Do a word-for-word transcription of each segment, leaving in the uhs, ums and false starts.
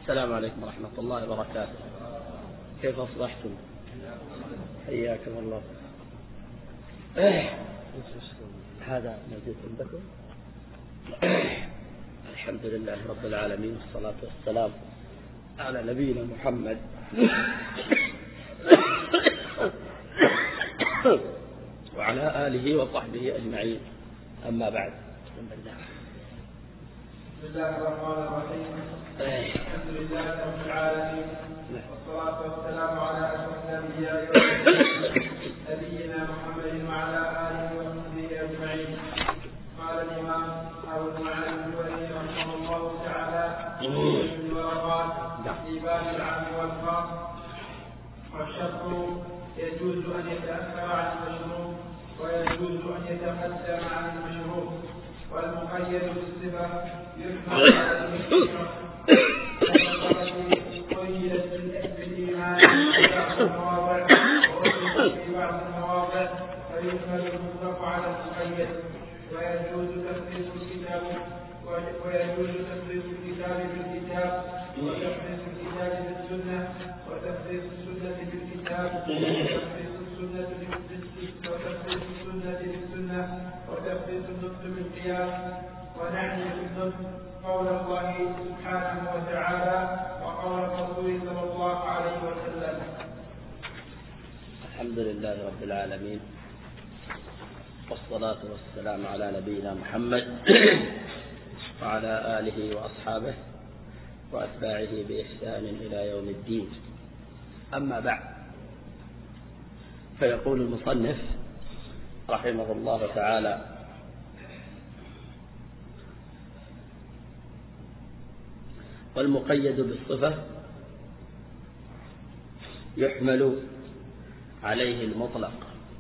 السلام عليكم ورحمة الله وبركاته. كيف أصبحتم؟ حياكم الله. هذا موجود عندكم؟ الحمد لله رب العالمين، والصلاة والسلام على نبينا محمد وعلى آله وصحبه أجمعين، أما بعد. بسم الله الرحمن الرحيم. الحمد لله رب العالمين، والصلاة والسلام على أشرف الأنبياء والمرسلين نبينا محمد وعلى آله وصحبه أجمعين. قال الإمام أبو المعالي الجويني رحمه الله تعالى في الورقات في باب العام والخاص: والشرط يجوز أن يتأخر عن المشروط، ويجوز أن يتقدم عن المشروط، والمقيد بالصفة يحمل على المشروط. قيدت بالإيمان في بعض المواضع، وأطلقت في بعض المواضع، فيحمل المطلق على المقيد. ويجوز تخصيص الكتاب ويجوز تخصيص الكتاب بالكتاب، وتخصيص الكتاب بالسنة، وتخصيص السنة بالكتاب، وتخصيص السنة وتخصيص السنة بالسنة، وتخصيص النطق بالقياس. ونعني بالنطق قول الله سبحانه وتعالى وقول الرسول صلى الله عليه وسلم. الحمد لله رب العالمين، والصلاة والسلام على نبينا محمد وعلى آله وأصحابه وأتباعه بإحسان إلى يوم الدين. أما بعد، فيقول المصنف رحمه الله تعالى: والمقيد بالصفة يحمل عليه المطلق،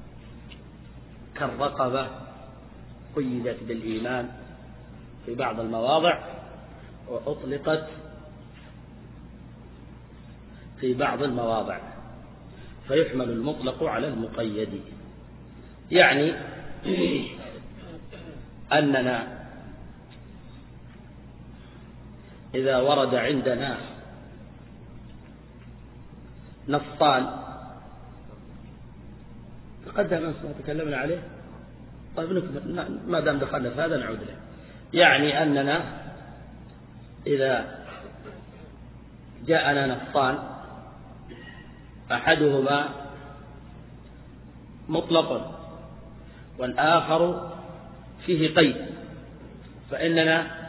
كالرقبة قيدت بالإيمان في بعض المواضع، وأطلقت في بعض المواضع، فيحمل المطلق على المقيد. يعني أننا إذا ورد عندنا نصان تقدم أنس ما تكلمنا عليه، طيب نكمل ما دام دخلنا في هذا نعود له. يعني أننا إذا جاءنا نصان أحدهما مطلق والآخر فيه قيد، فإننا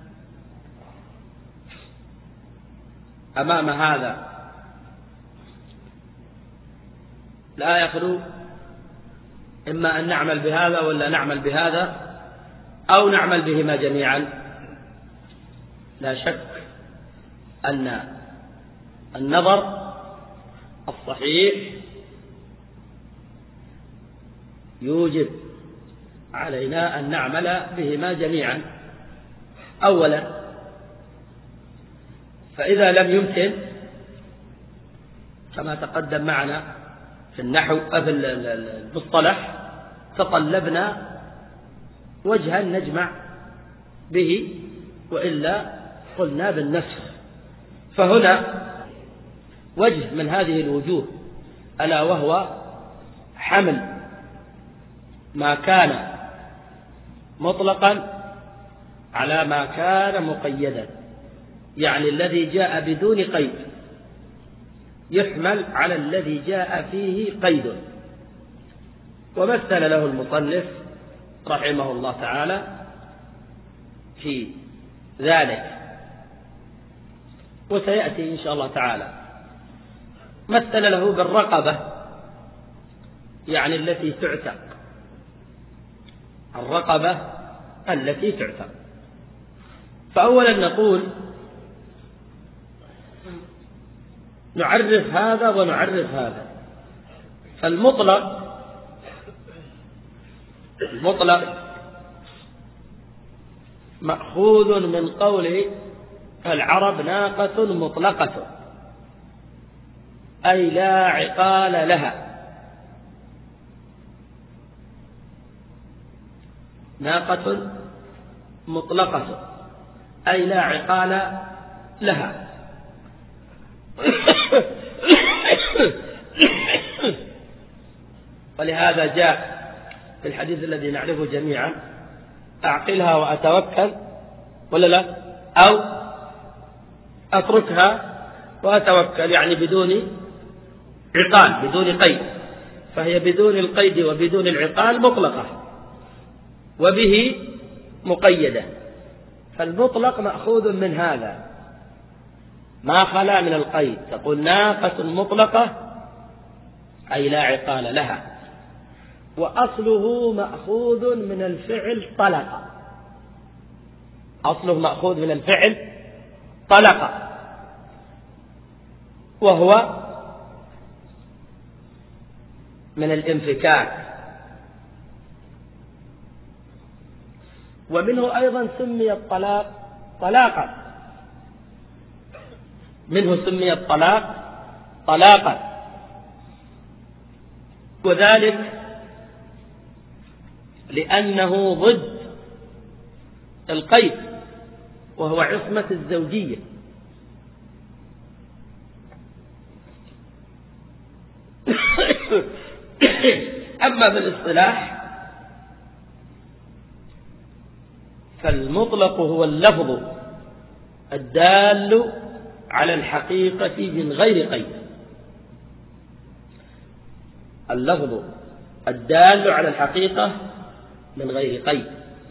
أمام هذا لا يخلو إما أن نعمل بهذا ولا نعمل بهذا، أو نعمل بهما جميعا. لا شك أن النظر الصحيح يوجب علينا أن نعمل بهما جميعا أولا. فإذا لم يمكن كما تقدم معنا في النحو في المصطلح تطلبنا وجها نجمع به، وإلا قلنا بالنسخ. فهنا وجه من هذه الوجوه، ألا وهو حمل ما كان مطلقا على ما كان مقيدا، يعني الذي جاء بدون قيد يحمل على الذي جاء فيه قيد. ومثل له المصنف رحمه الله تعالى في ذلك، وسيأتي إن شاء الله تعالى. مثل له بالرقبة، يعني التي تعتق، الرقبة التي تعتق. فأولا نقول نعرف هذا ونعرف هذا. فالمطلق المطلق مأخوذ من قول العرب: ناقة مطلقة، أي لا عقال لها. ناقة مطلقة أي لا عقال لها. ولهذا جاء في الحديث الذي نعرفه جميعا: أعقلها وأتوكل، ولا لا؟ أو أتركها وأتوكل، يعني بدون عقال، بدون قيد. فهي بدون القيد وبدون العقال مطلقة، وبه مقيدة. فالمطلق مأخوذ من هذا ما خلا من القيد. تقول ناقة مطلقة أي لا عقال لها. وأصله مأخوذ من الفعل طلق، أصله مأخوذ من الفعل طلق، وهو من الانفكاك. ومنه أيضا سمي الطلاق طلاقا، منه سمي الطلاق طلاقا، وذلك لأنه ضد القيد، وهو عصمة الزوجية. أما بالاصطلاح فالمطلق هو اللفظ الدال على الحقيقة من غير قيد، اللفظ الدال على الحقيقة من غير قيد.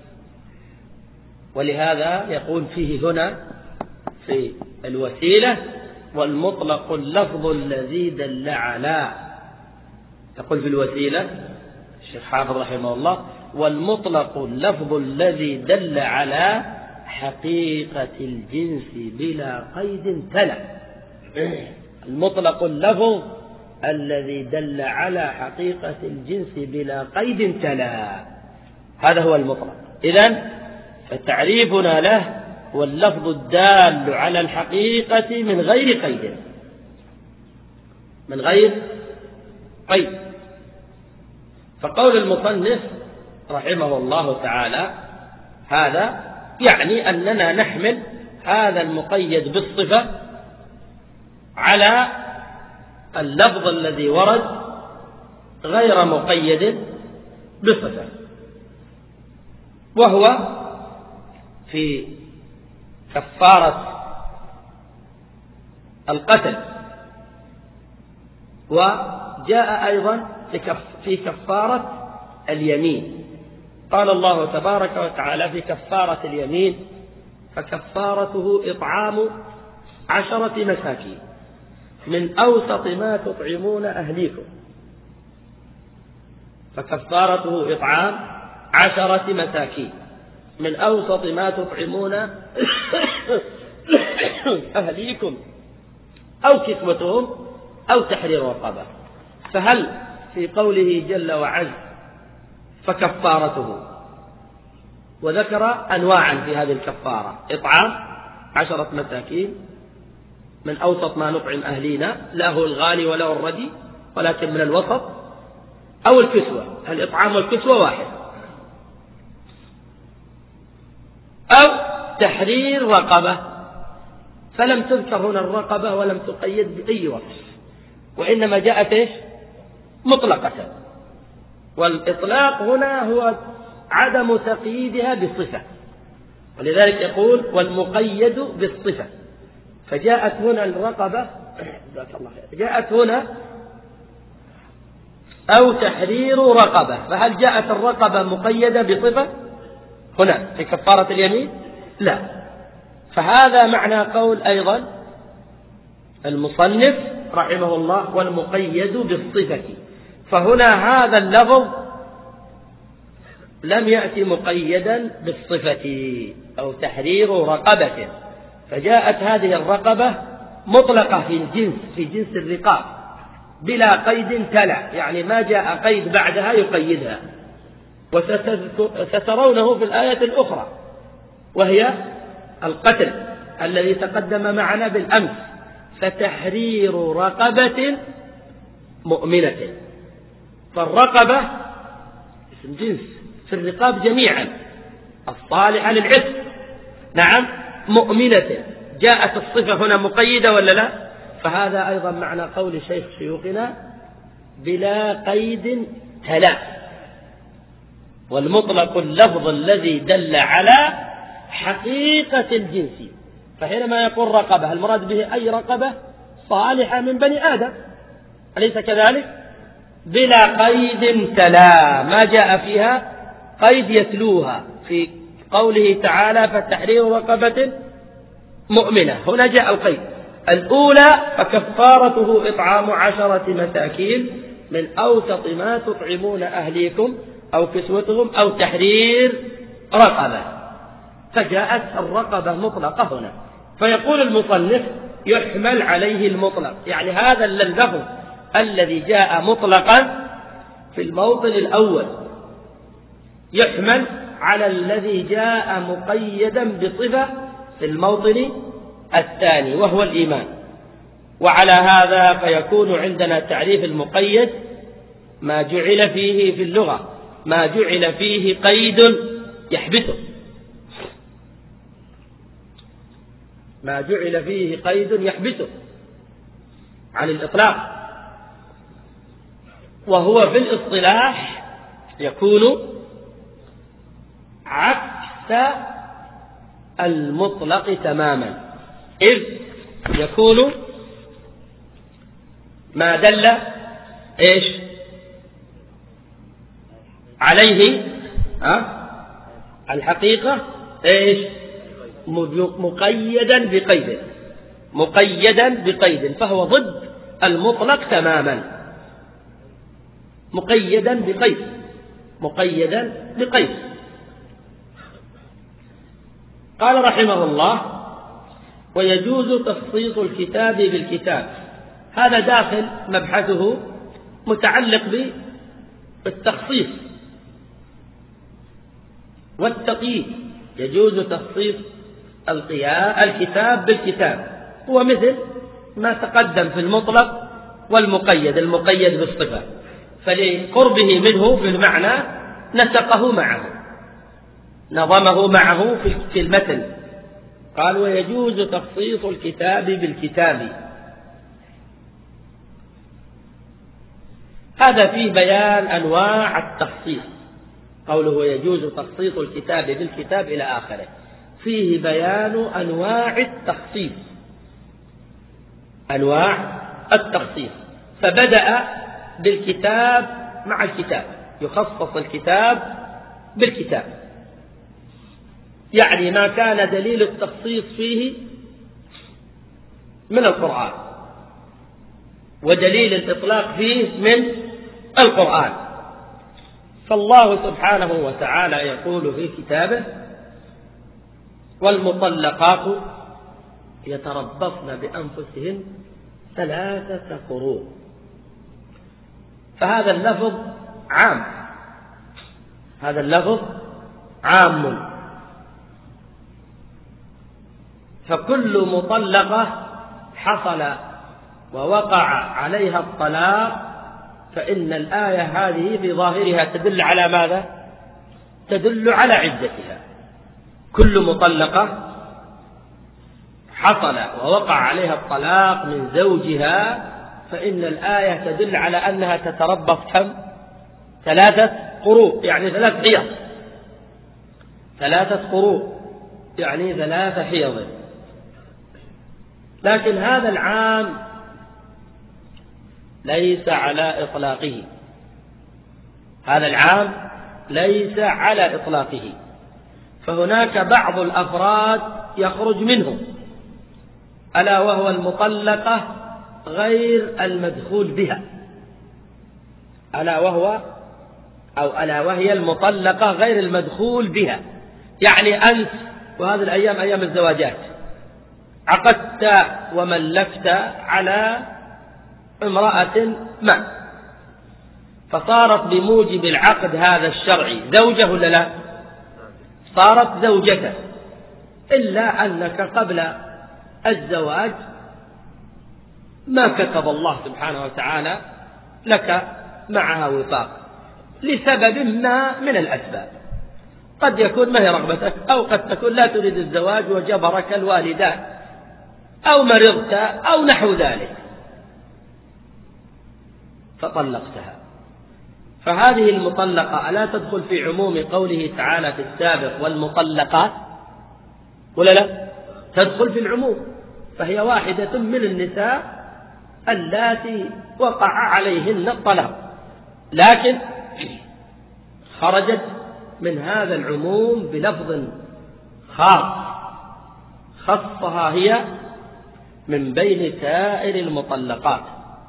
ولهذا يقول فيه هنا في الوسيلة: والمطلق اللفظ الذي دل على. يقول في الوسيلة الشيخ حافظ رحمه الله: والمطلق اللفظ الذي دل على حقيقة الجنس بلا قيد تلا. المطلق اللفظ الذي دل على حقيقة الجنس بلا قيد تلا، هذا هو المطلق. إذن فتعريفنا له هو اللفظ الدال على الحقيقة من غير قيد، من غير قيد. فقول المصنف رحمه الله تعالى هذا يعني أننا نحمل هذا المقيد بالصفة على اللفظ الذي ورد غير مقيد بصفة، وهو في كفارة القتل. وجاء أيضا في كفارة اليمين. قال الله تبارك وتعالى في كفارة اليمين: فكفارته إطعام عشرة مساكين من أوسط ما تطعمون أهليكم. فكفارته إطعام عشرة مساكين من أوسط ما تطعمون أهليكم أو كسوتهم أو تحرير رقبة. فهل في قوله جل وعز فكفارته، وذكر أنواعا في هذه الكفارة: إطعام عشرة مساكين من أوسط ما نطعم أهلينا، لا هو الغالي ولا هو الردي ولكن من الوسط، أو الكسوة، الإطعام والكسوة واحد، أو تحرير رقبة. فلم تذكر هنا الرقبة ولم تقيد بأي وصف، وإنما جاءت إيش؟ مطلقة. والإطلاق هنا هو عدم تقييدها بصفة، ولذلك يقول والمقيد بالصفة. فجاءت هنا الرقبة، جاءت هنا أو تحرير رقبة. فهل جاءت الرقبة مقيدة بصفة هنا في كفارة اليمين؟ لا. فهذا معنى قول أيضا المصنف رحمه الله: والمقيد بالصفة. فهنا هذا اللفظ لم يأتي مقيدا بالصفة أو تحرير رقبة، فجاءت هذه الرقبة مطلقة في الجنس، في جنس الرقاب بلا قيد تلا، يعني ما جاء قيد بعدها يقيدها. وسترونه في الآية الأخرى وهي القتل الذي تقدم معنا بالأمس: فتحرير رقبة مؤمنة. فالرقبة اسم جنس في الرقاب جميعا الصالحة للعتق، نعم، مؤمنة. جاءت الصفة هنا مقيدة ولا لا؟ فهذا أيضا معنى قول الشيخ شيوخنا بلا قيد تلا. والمطلق اللفظ الذي دل على حقيقة الجنس. فحينما يقول رقبة المراد به أي رقبة صالحة من بني آدم، أليس كذلك؟ بلا قيد تلا، ما جاء فيها قيد يتلوها في قوله تعالى فتحرير رقبة مؤمنة، هنا جاء القيد. الأولى فكفارته إطعام عشرة مساكين من أوسط ما تطعمون أهليكم أو كسوتهم أو تحرير رقبة، فجاءت الرقبة مطلقة هنا. فيقول المصنف يحمل عليه المطلق، يعني هذا اللفظ الذي جاء مطلقا في الموطن الأول يحمل على الذي جاء مقيدا بصفة في الموطن الثاني وهو الإيمان. وعلى هذا فيكون عندنا تعريف المقيد ما جعل فيه في اللغة ما جعل فيه قيد يحبسه، ما جعل فيه قيد يحبسه عن الإطلاق، وهو في الاصطلاح يكون عكس المطلق تماما، إذ يكون ما دل إيش عليه أه؟ الحقيقة إيش مقيدا بقيد، مقيدا بقيد، فهو ضد المطلق تماما، مقيدا بقيد، مقيدا بقيد. قال رحمه الله ويجوز تخصيص الكتاب بالكتاب. هذا داخل مبحثه متعلق بالتخصيص والتقييد. يجوز تخصيص الكتاب بالكتاب، هو مثل ما تقدم في المطلق والمقيد، المقيد بالصفة، فلقربه منه في المعنى نسقه معه، نظمه معه في المتن. قال ويجوز تخصيص الكتاب بالكتاب. هذا فيه بيان أنواع التخصيص، قوله يجوز تخصيص الكتاب بالكتاب إلى آخره، فيه بيان أنواع التخصيص، أنواع التخصيص. فبدأ بالكتاب مع الكتاب، يخصص الكتاب بالكتاب، يعني ما كان دليل التخصيص فيه من القرآن ودليل الإطلاق فيه من القرآن. فالله سبحانه وتعالى يقول في كتابه والمطلقات يتربصن بأنفسهن ثلاثة قروء، فهذا اللفظ عام، هذا اللفظ عام، فكل مطلقة حصل ووقع عليها الطلاق فإن الآية هذه في ظاهرها تدل على ماذا؟ تدل على عدتها. كل مطلقة حصل ووقع عليها الطلاق من زوجها فإن الآية تدل على أنها تتربص كم؟ ثلاثة قروء، يعني ثلاث حيض، ثلاثة قروء يعني ثلاث حيض. لكن هذا العام ليس على إطلاقه، هذا العام ليس على إطلاقه، فهناك بعض الأفراد يخرج منه، ألا وهو المطلقة غير المدخول بها، ألا وهو أو ألا وهي المطلقة غير المدخول بها. يعني أنت وهذه الأيام أيام الزواجات عقدت وملكت على امرأة ما، فصارت بموجب العقد هذا الشرعي زوجة ولا لا؟ صارت زوجته، إلا أنك قبل الزواج ما كتب الله سبحانه وتعالى لك معها وفاق لسبب ما من الأسباب، قد يكون ما هي رغبتك، أو قد تكون لا تريد الزواج وجبرك الوالدان أو مرضت أو نحو ذلك فطلقتها. فهذه المطلقة ألا تدخل في عموم قوله تعالى في السابق والمطلقات ولا لا؟ تدخل في العموم، فهي واحدة من النساء اللاتي وقع عليهن الطلاق، لكن خرجت من هذا العموم بلفظ خاص خصها هي من بين سائر المطلقات،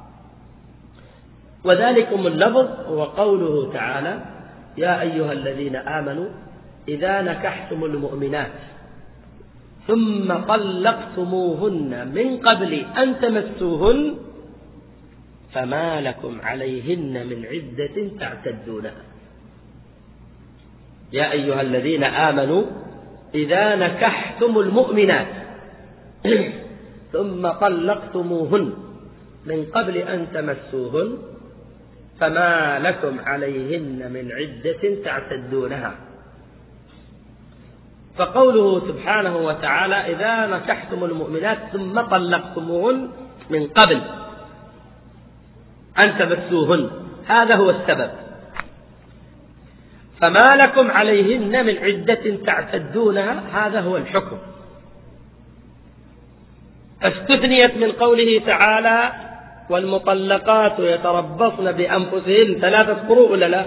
وذلكم اللفظ هو قوله تعالى: يا أيها الذين آمنوا إذا نكحتم المؤمنات ثم طلقتموهن من قبل أن تمسوهن فما لكم عليهن من عدة تعتدونها. يا أيها الذين آمنوا إذا نكحتم المؤمنات ثم طلقتموهن من قبل أن تمسوهن فما لكم عليهن من عدة تعتدونها. فقوله سبحانه وتعالى: إذا نكحتم المؤمنات ثم طلقتموهن من قبل أن تمسوهن، هذا هو السبب. فما لكم عليهن من عدة تعتدونها، هذا هو الحكم. فاستثنيت من قوله تعالى: والمطلقات يتربصن بأنفسهن ثلاثة قروء ولا لا؟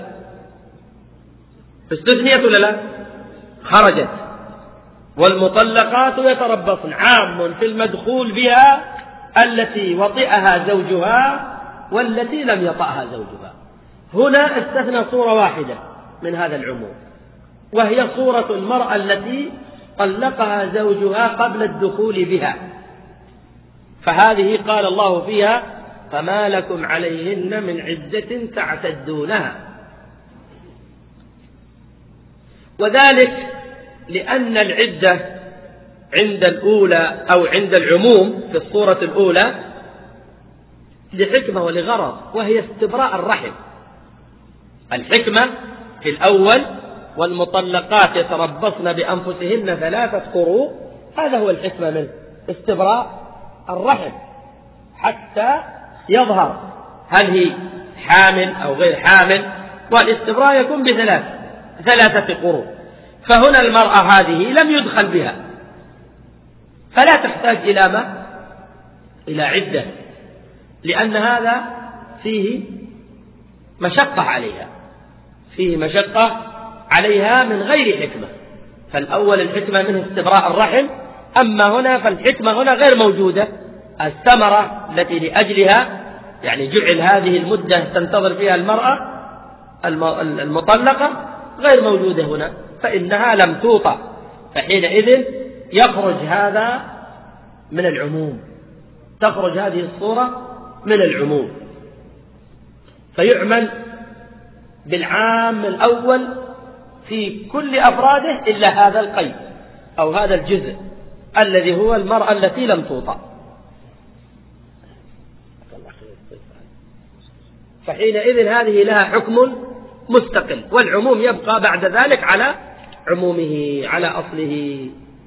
استثنيت ولا لا؟ خرجت. والمطلقات يتربصن عام في المدخول بها التي وطئها زوجها والتي لم يطأها زوجها. هنا استثنى صورة واحدة من هذا العموم، وهي صورة المرأة التي طلقها زوجها قبل الدخول بها، فهذه قال الله فيها: فما لكم عليهن من عدة تعتدونها. وذلك لأن العدة عند الأولى أو عند العموم في الصورة الأولى لحكمة ولغرض، وهي استبراء الرحم. الحكمة في الأول: والمطلقات يتربصن بأنفسهن ثلاثة قروء، هذا هو الحكمة منه، استبراء الرحم حتى يظهر هل هي حامل أو غير حامل، والاستبراء يكون بثلاث ثلاثة قروء. فهنا المرأة هذه لم يدخل بها، فلا تحتاج إلى ما؟ إلى عدة، لأن هذا فيه مشقة عليها، فيه مشقة عليها من غير حكمة. فالأول الحكمة منه استبراء الرحم، أما هنا فالحكمة هنا غير موجودة. الثمرة التي لأجلها يعني جعل هذه المدة تنتظر فيها المرأة المطلقة غير موجودة هنا، فإنها لم توطأ، فحينئذ يخرج هذا من العموم، تخرج هذه الصورة من العموم، فيعمل بالعام الأول في كل أفراده إلا هذا القيد أو هذا الجزء الذي هو المرأة التي لم توطأ. فحينئذ هذه لها حكم مستقل، والعموم يبقى بعد ذلك على عمومه على أصله.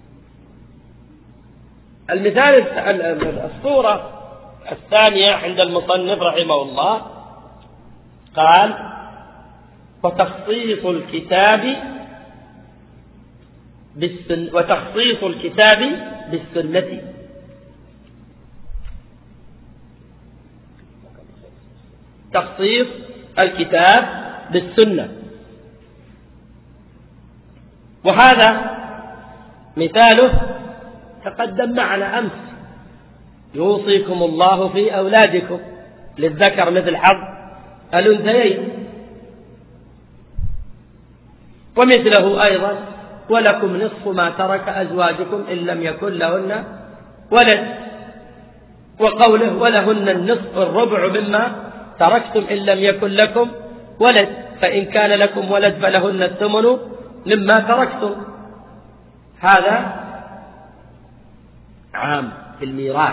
المثال الصورة الثانية عند المصنف رحمه الله قال: وتخصيص الكتاب بالسن وتخصيص الكتاب بالسنة. تخصيص الكتاب بالسنة، وهذا مثاله تقدم معنا أمس: يوصيكم الله في أولادكم للذكر مثل حظ الأنثيين. ومثله أيضا: ولكم نصف ما ترك أزواجكم إن لم يكن لهن ولد. وقوله: ولهن النصف الربع مما تركتم إن لم يكن لكم ولد، فإن كان لكم ولد فلهن الثمن مما تركتم. هذا عام في الميراث،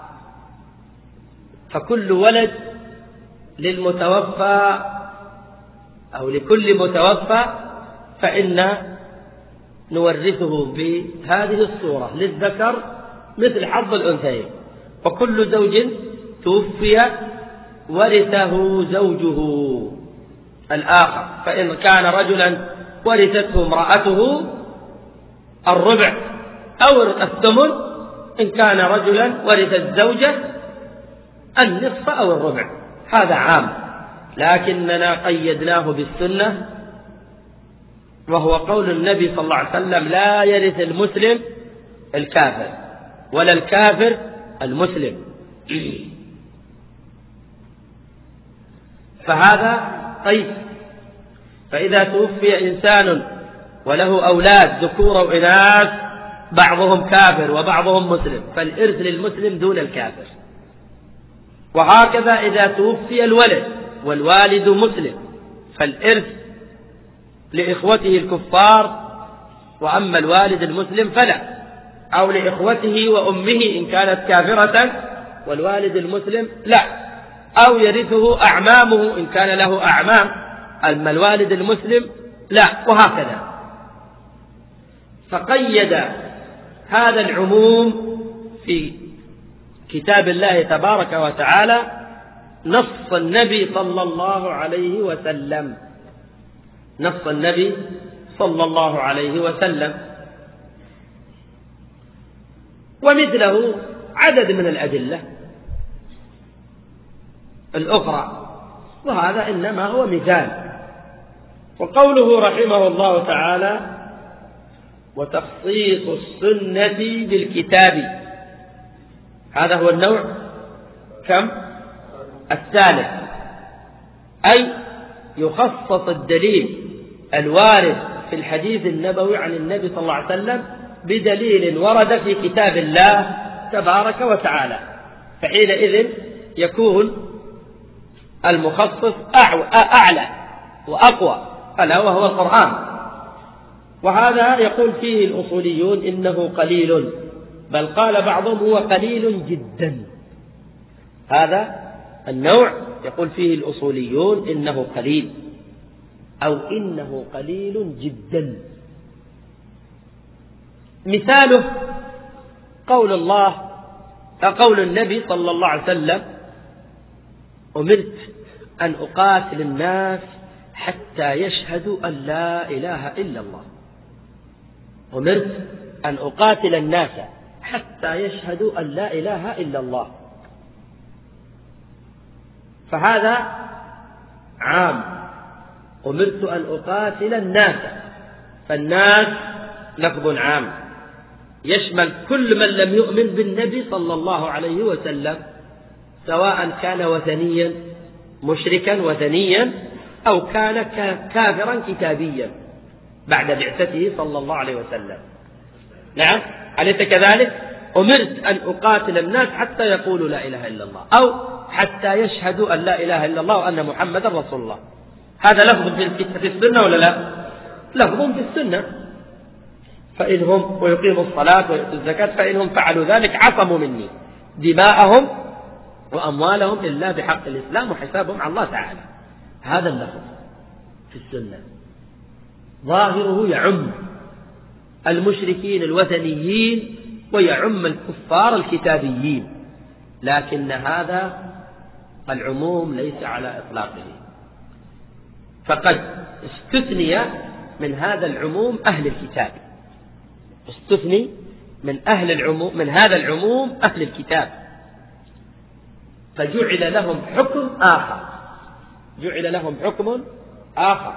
فكل ولد للمتوفى أو لكل متوفى فإن نورثه بهذه الصورة: للذكر مثل حظ الأنثيين، وكل زوج توفي ورثه زوجه الآخر، فإن كان رجلا ورثته امرأته الربع أو الثمن، إن كان رجلا ورث الزوجة النصف أو الربع. هذا عام، لكننا قيدناه بالسنة، وهو قول النبي صلى الله عليه وسلم: لا يرث المسلم الكافر ولا الكافر المسلم. فهذا قيد. فإذا توفي إنسان وله أولاد ذكور وإناث بعضهم كافر وبعضهم مسلم، فالإرث للمسلم دون الكافر. وهكذا إذا توفي الولد والوالد مسلم، فالإرث لإخوته الكفار، وأما الوالد المسلم فلا، أو لإخوته وأمه إن كانت كافرة والوالد المسلم لا، أو يرثه أعمامه إن كان له أعمام، أما الوالد المسلم لا، وهكذا. فقيد هذا العموم في كتاب الله تبارك وتعالى نص النبي صلى الله عليه وسلم، نص النبي صلى الله عليه وسلم. ومثله عدد من الأدلة الأخرى، وهذا إنما هو مثال. وقوله رحمه الله تعالى: وتخصيص السنة بالكتاب، هذا هو النوع كم؟ الثالث، أي يخصص الدليل الوارد في الحديث النبوي عن النبي صلى الله عليه وسلم بدليل ورد في كتاب الله تبارك وتعالى، فحينئذ يكون المخصص أعلى وأقوى، ألا وهو القرآن. وهذا يقول فيه الأصوليون إنه قليل، بل قال بعضهم هو قليل جدا. هذا النوع يقول فيه الأصوليون إنه قليل، أو إنه قليل جدا. مثاله قول الله قول النبي صلى الله عليه وسلم: أمرت أن أقاتل الناس حتى يشهدوا أن لا إله إلا الله. أمرت أن أقاتل الناس حتى يشهدوا أن لا إله إلا الله. فهذا عام، أمرت أن أقاتل الناس، فالناس لفظ عام يشمل كل من لم يؤمن بالنبي صلى الله عليه وسلم، سواء كان وثنيا مشركا وثنيا أو كان كافرا كتابيا بعد بعثته صلى الله عليه وسلم. نعم، أليس كذلك؟ أمرت أن أقاتل الناس حتى يقولوا لا إله إلا الله، أو حتى يشهدوا أن لا إله إلا الله وأن محمدا رسول الله. هذا لفظ في السنة ولا لا؟ لفظ في السنة. فإنهم ويقيموا الصلاة ويؤتوا الزكاة فإنهم فعلوا ذلك عصموا مني دماءهم وأموالهم إلا بحق الإسلام وحسابهم على الله تعالى. هذا اللفظ في السنة ظاهره يعم المشركين الوثنيين ويعم الكفار الكتابيين، لكن هذا العموم ليس على إطلاقه، فقد استثني من هذا العموم أهل الكتاب، استثني من أهل العموم من هذا العموم أهل الكتاب، فجعل لهم حكم آخر، جعل لهم حكم آخر.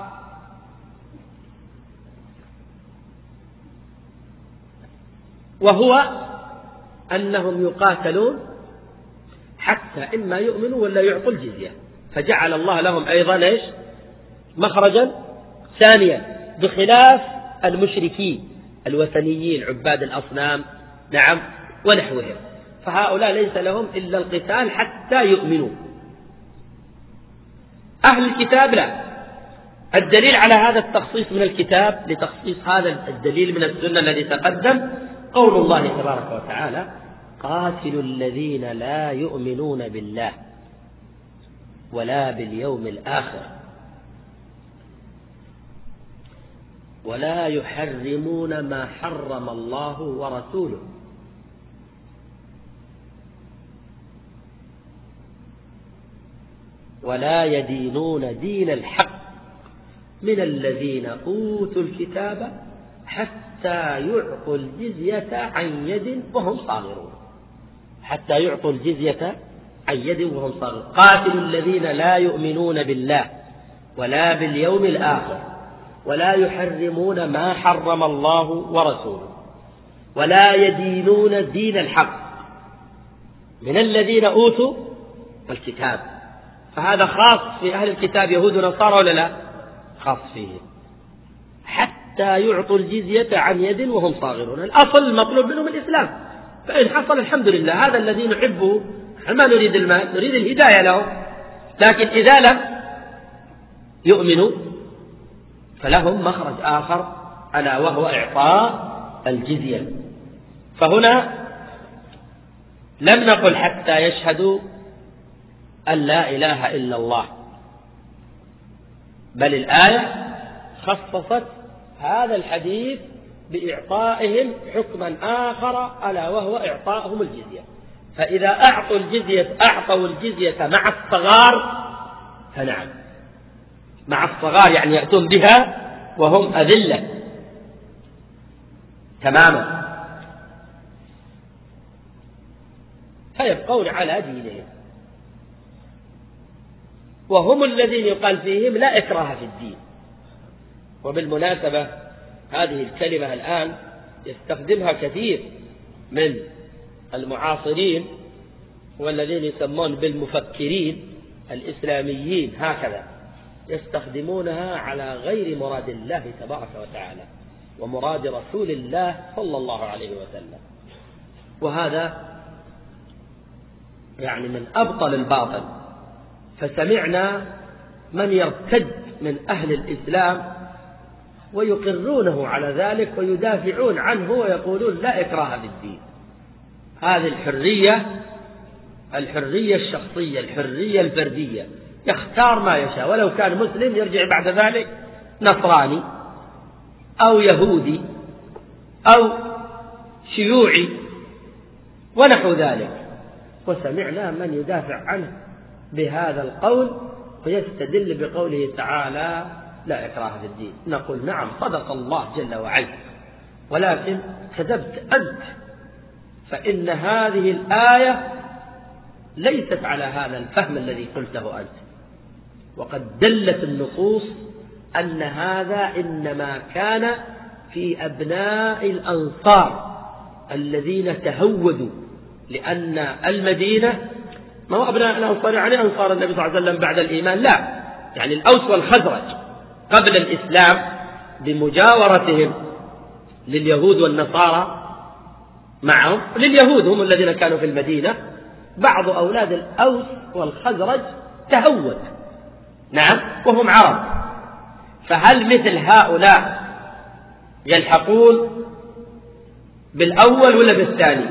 وهو أنهم يقاتلون حتى إما يؤمنوا ولا يعطوا الجزية، فجعل الله لهم أيضا إيش؟ مخرجا ثانيا، بخلاف المشركين الوثنيين عباد الأصنام، نعم، ونحوهم، فهؤلاء ليس لهم إلا القتال حتى يؤمنوا. أهل الكتاب لا. الدليل على هذا التخصيص من الكتاب لتخصيص هذا الدليل من السنة الذي تقدم قول الله تبارك وتعالى: قاتلوا الذين لا يؤمنون بالله ولا باليوم الآخر ولا يحرمون ما حرم الله ورسوله ولا يدينون دين الحق من الذين أوتوا الكتاب حتى يعطوا الجزية عن يد وهم صاغرون. حتى يعطوا الجزية عن يد وهم صاغرون. قاتلوا الذين لا يؤمنون بالله ولا باليوم الآخر ولا يحرمون ما حرم الله ورسوله ولا يدينون دين الحق من الذين أوتوا الكتاب. فهذا خاص في أهل الكتاب يهود ونصارى ولا لا؟ خاص فيهم. حتى يعطوا الجزية عن يد وهم صاغرون. الأصل المطلوب منهم الإسلام، فإن حصل الحمد لله، هذا الذي نحبه. ما نريد المال، نريد الهداية لهم. لكن إذا لم يؤمنوا فلهم مخرج آخر، ألا وهو إعطاء الجزية. فهنا لم نقل حتى يشهدوا أن لا إله إلا الله، بل الآية خصصت هذا الحديث بإعطائهم حكما آخر، ألا وهو إعطائهم الجزية. فإذا أعطوا الجزية أعطوا الجزية مع الصغار فنعم، مع الصغار يعني يأتون بها وهم أذلة تماما، فيبقون على دينهم. وهم الذين يقال فيهم لا إكراه في الدين. وبالمناسبة هذه الكلمة الآن يستخدمها كثير من المعاصرين والذين يسمون بالمفكرين الإسلاميين، هكذا يستخدمونها على غير مراد الله تبارك وتعالى ومراد رسول الله صلى الله عليه وسلم. وهذا يعني من أبطل الباطل. فسمعنا من يرتد من أهل الإسلام ويقرونه على ذلك ويدافعون عنه ويقولون لا إكراه في الدين. هذه الحرية، الحرية الشخصية، الحرية الفردية، يختار ما يشاء، ولو كان مسلم يرجع بعد ذلك نصراني أو يهودي أو شيوعي ونحو ذلك. وسمعنا من يدافع عنه بهذا القول ويستدل بقوله تعالى لا إكراه في الدين. نقول نعم، صدق الله جل وعلا، ولكن كذبت أنت، فإن هذه الآية ليست على هذا الفهم الذي قلته أنت. وقد دلت النصوص أن هذا إنما كان في أبناء الأنصار الذين تهودوا، لأن المدينة ما هو أبناء الأنصار يعني أنصار النبي صلى الله عليه وسلم بعد الإيمان، لا، يعني الأوس والخزرج قبل الإسلام بمجاورتهم لليهود والنصارى معهم. لليهود هم الذين كانوا في المدينة، بعض أولاد الأوس والخزرج تهود، نعم، وهم عرب. فهل مثل هؤلاء يلحقون بالأول ولا بالثاني؟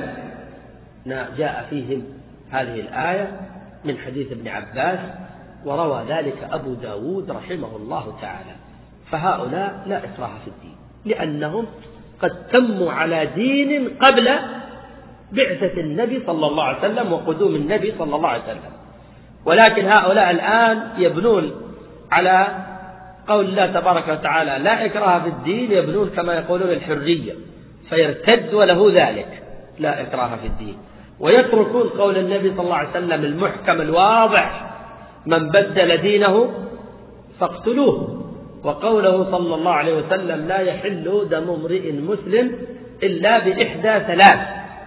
جاء فيهم هذه الآية من حديث ابن عباس، وروى ذلك أبو داود رحمه الله تعالى. فهؤلاء لا إكراه في الدين، لأنهم قد تموا على دين قبل بعثة النبي صلى الله عليه وسلم وقدوم النبي صلى الله عليه وسلم. ولكن هؤلاء الآن يبنون على قول الله تبارك وتعالى لا إكراه في الدين، يبنون كما يقولون الحرية، فيرتد وله ذلك لا إكراه في الدين، ويتركون قول النبي صلى الله عليه وسلم المحكم الواضح من بدل دينه فاقتلوه، وقوله صلى الله عليه وسلم لا يحل دم امرئ مسلم إلا بإحدى ثلاث: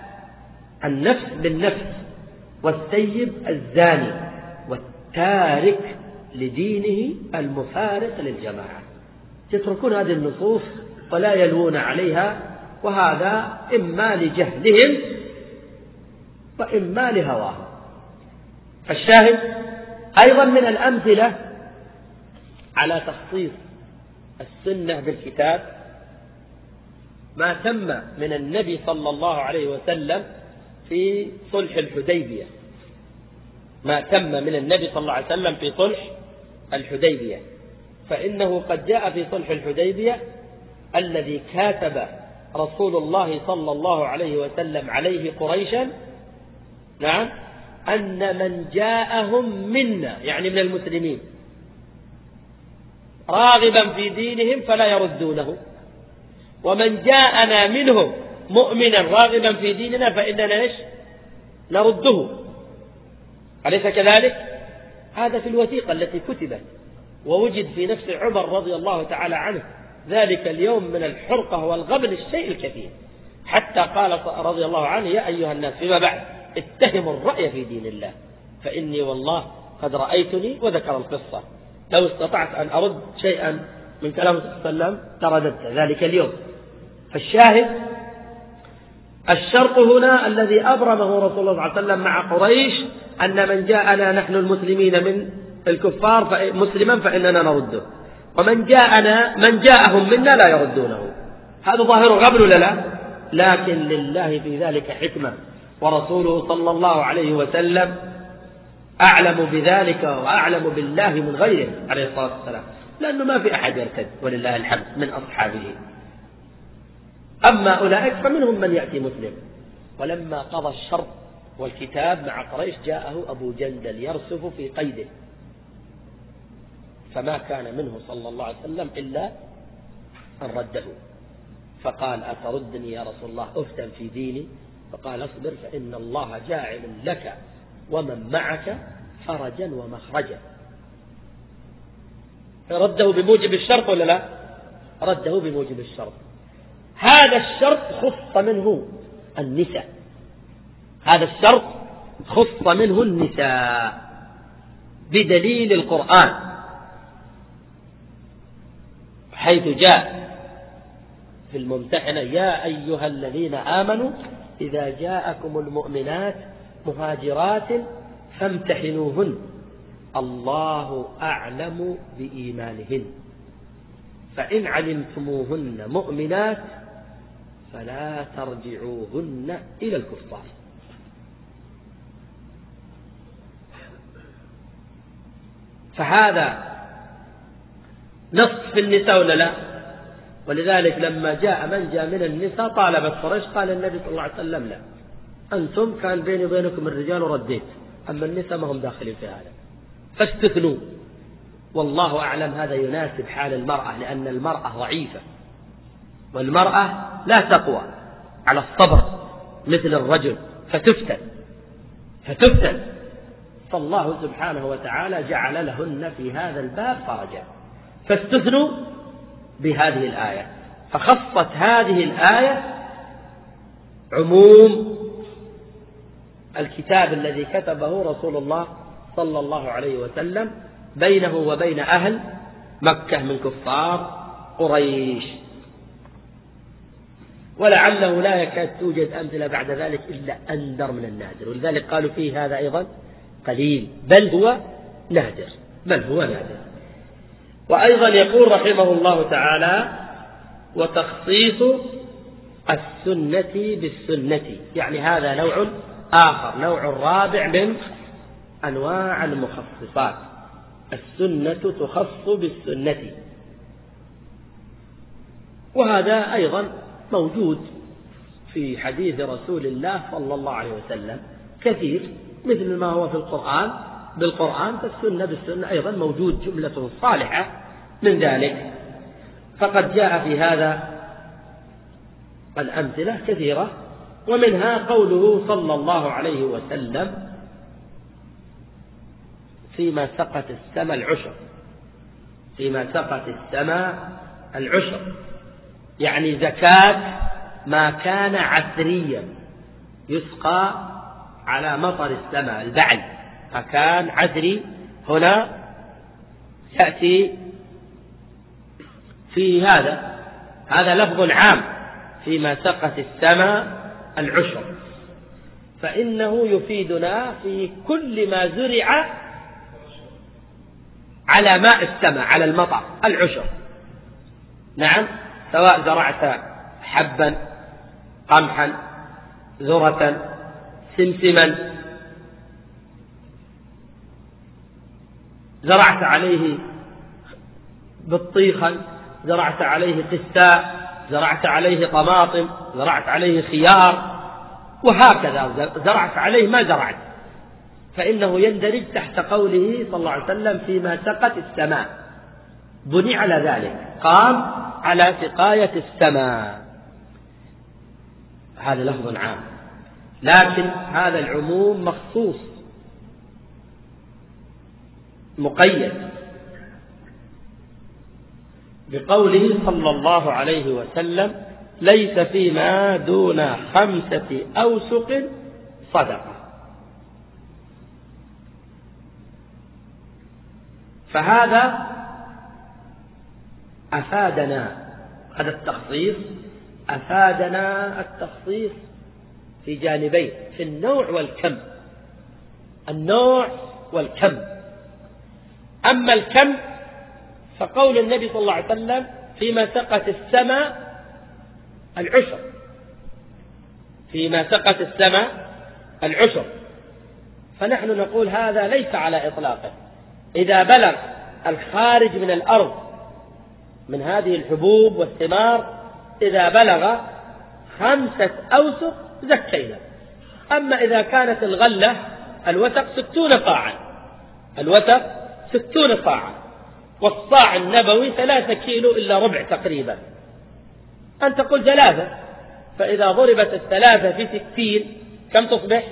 النفس بالنفس، والسيب الزاني، والتارك لدينه المفارق للجماعة. يتركون هذه النصوص ولا يلوون عليها، وهذا إما لجهلهم وإما لهواهم. فالشاهد أيضا من الأمثلة على تخصيص السنة بالكتاب ما تم من النبي صلى الله عليه وسلم في صلح الحديبية، ما تم من النبي صلى الله عليه وسلم في صلح الحديبية. فإنه قد جاء في صلح الحديبية الذي كاتب رسول الله صلى الله عليه وسلم عليه قريشا، نعم، أن من جاءهم منا يعني من المسلمين راغبا في دينهم فلا يردونه، ومن جاءنا منهم مؤمنا راغبا في ديننا فإننا إيش نرده. أليس كذلك؟ هذا في الوثيقة التي كتبت ووجد في نفس عمر رضي الله تعالى عنه ذلك اليوم من الحرقة والغبن الشيء الكثير، حتى قال رضي الله عنه: يا أيها الناس فيما بعد اتهموا الرأي في دين الله فإني والله قد رأيتني، وذكر القصة. لو استطعت أن أرد شيئا من كلام صلى الله عليه وسلم ترددت ذلك اليوم. فالشاهد الشرط هنا الذي أبرمه رسول الله صلى الله عليه وسلم مع قريش أن من جاءنا نحن المسلمين من الكفار مسلما فإننا نرده، ومن جاءنا من جاءهم منا لا يردونه. هذا ظاهر غبن ولا لا؟ لكن لله في ذلك حكمة، ورسوله صلى الله عليه وسلم أعلم بذلك وأعلم بالله من غيره عليه الصلاة والسلام، لأنه ما في أحد يرتد ولله الحمد من أصحابه. أما أولئك فمنهم من يأتي مسلم. ولما قضى الشرط والكتاب مع قريش جاءه أبو جندل يرسف في قيده، فما كان منه صلى الله عليه وسلم إلا أن رده، فقال: أتردني يا رسول الله أفتن في ديني؟ فقال: اصبر فإن الله جاعل لك ومن معك فرجا ومخرجا. رده بموجب الشرط ولا لا؟ رده بموجب الشرط. هذا الشرط خص منه النساء، هذا الشرط خص منه النساء بدليل القرآن، حيث جاء في الممتحنة: يا أيها الذين آمنوا إذا جاءكم المؤمنات مهاجرات فامتحنوهن الله أعلم بإيمانهن فإن علمتموهن مؤمنات فلا ترجعوهن إلى الكفار. فهذا نص في النساء ولا لا؟ ولذلك لما جاء من جاء من النساء طالبت قريش، قال النبي صلى الله عليه وسلم: لا، أنتم كان بيني وبينكم الرجال ورديت، أما النساء ما هم داخلين في هذا، فاستثنوا. والله أعلم هذا يناسب حال المرأة، لأن المرأة ضعيفة، والمرأة لا تقوى على الصبر مثل الرجل، فتفتن فتفتن فالله سبحانه وتعالى جعل لهن في هذا الباب فرجا، فاستثنوا بهذه الآية. فخصت هذه الآية عموم الكتاب الذي كتبه رسول الله صلى الله عليه وسلم بينه وبين أهل مكة من كفار قريش، ولعله لا يكاد توجد أمثلة بعد ذلك إلا أندر من النادر، ولذلك قالوا فيه هذا أيضا قليل، بل هو نادر بل هو نادر. وأيضا يقول رحمه الله تعالى: وتخصيص السنة بالسنة، يعني هذا نوع آخر، نوع رابع من أنواع المخصصات. السنة تخص بالسنة، وهذا أيضا موجود في حديث رسول الله صلى الله عليه وسلم كثير، مثل ما هو في القرآن بالقرآن، فالسنة بالسنة أيضا موجود جملة صالحة من ذلك. فقد جاء في هذا الأمثلة كثيرة، ومنها قوله صلى الله عليه وسلم: فيما سقت السماء العشر، فيما سقت السماء العشر، يعني زكاة ما كان عثريا يسقى على مطر السماء، البعل ما كان عثري، هنا يأتي في هذا هذا لفظ عام، فيما سقت السماء العشر، فإنه يفيدنا في كل ما زرع على ماء السماء، على المطر، العشر. نعم، سواء زرعت حبا، قمحا، ذرة، سمسما، زرعت عليه بطيخا، زرعت عليه قساء، زرعت عليه طماطم، زرعت عليه خيار، وهكذا زرعت عليه ما زرعت، فإنه يندرج تحت قوله صلى الله عليه وسلم فيما سقت السماء، بني على ذلك، قام على سقاية السماء، هذا لفظ عام، لكن هذا العموم مخصوص مقيد بقوله صلى الله عليه وسلم ليس فيما دون خمسة أوسق صدقة. فهذا أفادنا، هذا التخصيص أفادنا التخصيص في جانبين، في النوع والكم، النوع والكم. أما الكم فقول النبي صلى الله عليه وسلم فيما سقت السماء العشر، فيما سقت السماء العشر، فنحن نقول هذا ليس على إطلاقه. إذا بلغ الخارج من الأرض من هذه الحبوب والثمار إذا بلغ خمسة أوسق زكينا. أما إذا كانت الغلة الوسق ستون صاعا، الوسق ستون صاعا، والصاع النبوي ثلاثة كيلو إلا ربع تقريبا، أنت تقول ثلاثة، فإذا ضربت الثلاثة في ستين كم تصبح؟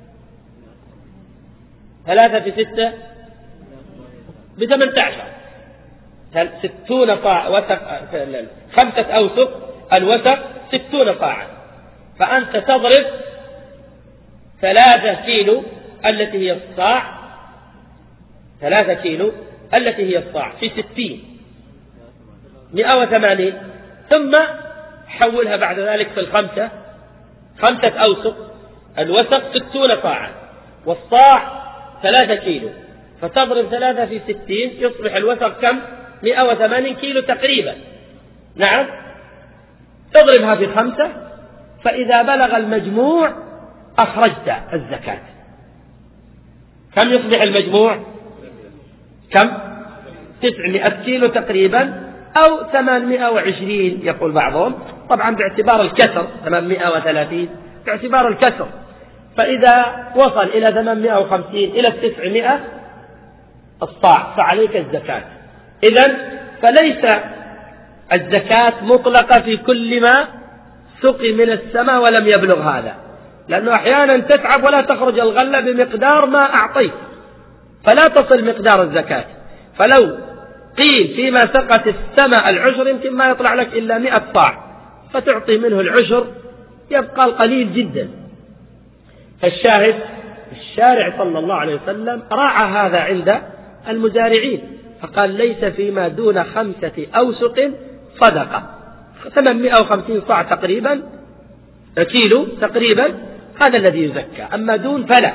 ثلاثة في ستة بثمانية عشر، ستون صاع وسق، خمسة أوسق الوسق ستون صاعا، فأنت تضرب ثلاثة كيلو التي هي الصاع، ثلاثة كيلو التي هي الصاع في ستين مئة وثمانين، ثم حولها بعد ذلك في الخمسة، خمسة أوسق الوسق ستون صاعا والصاع ثلاثة كيلو، فتضرب ثلاثة في ستين يصبح الوسق كم؟ مئة وثمانين كيلو تقريبا. نعم، تضربها في خمسة، فإذا بلغ المجموع أخرجت الزكاة. كم يصبح المجموع؟ كم؟ تسعمائة كيلو تقريبا أو ثمانمائة وعشرين يقول بعضهم، طبعا باعتبار الكسر ثمانمائة وثلاثين باعتبار الكسر، فإذا وصل إلى ثمانمائة وخمسين إلى التسعمائة الصاع فعليك الزكاة. إذن فليس الزكاة مطلقة في كل ما سقي من السماء ولم يبلغ هذا، لأنه أحيانا تتعب ولا تخرج الغلة بمقدار ما أعطيت فلا تصل مقدار الزكاة. فلو قيل فيما سقت السماء العشر يمكن ما يطلع لك إلا مئة صاع، فتعطي منه العشر يبقى القليل جدا. فالشاهد الشارع صلى الله عليه وسلم راعى هذا عند المزارعين، فقال ليس فيما دون خمسة أوسق صدقة، ثمانمائة وخمسين صاع تقريبا كيلو تقريبا هذا الذي يزكى، أما دون فلا.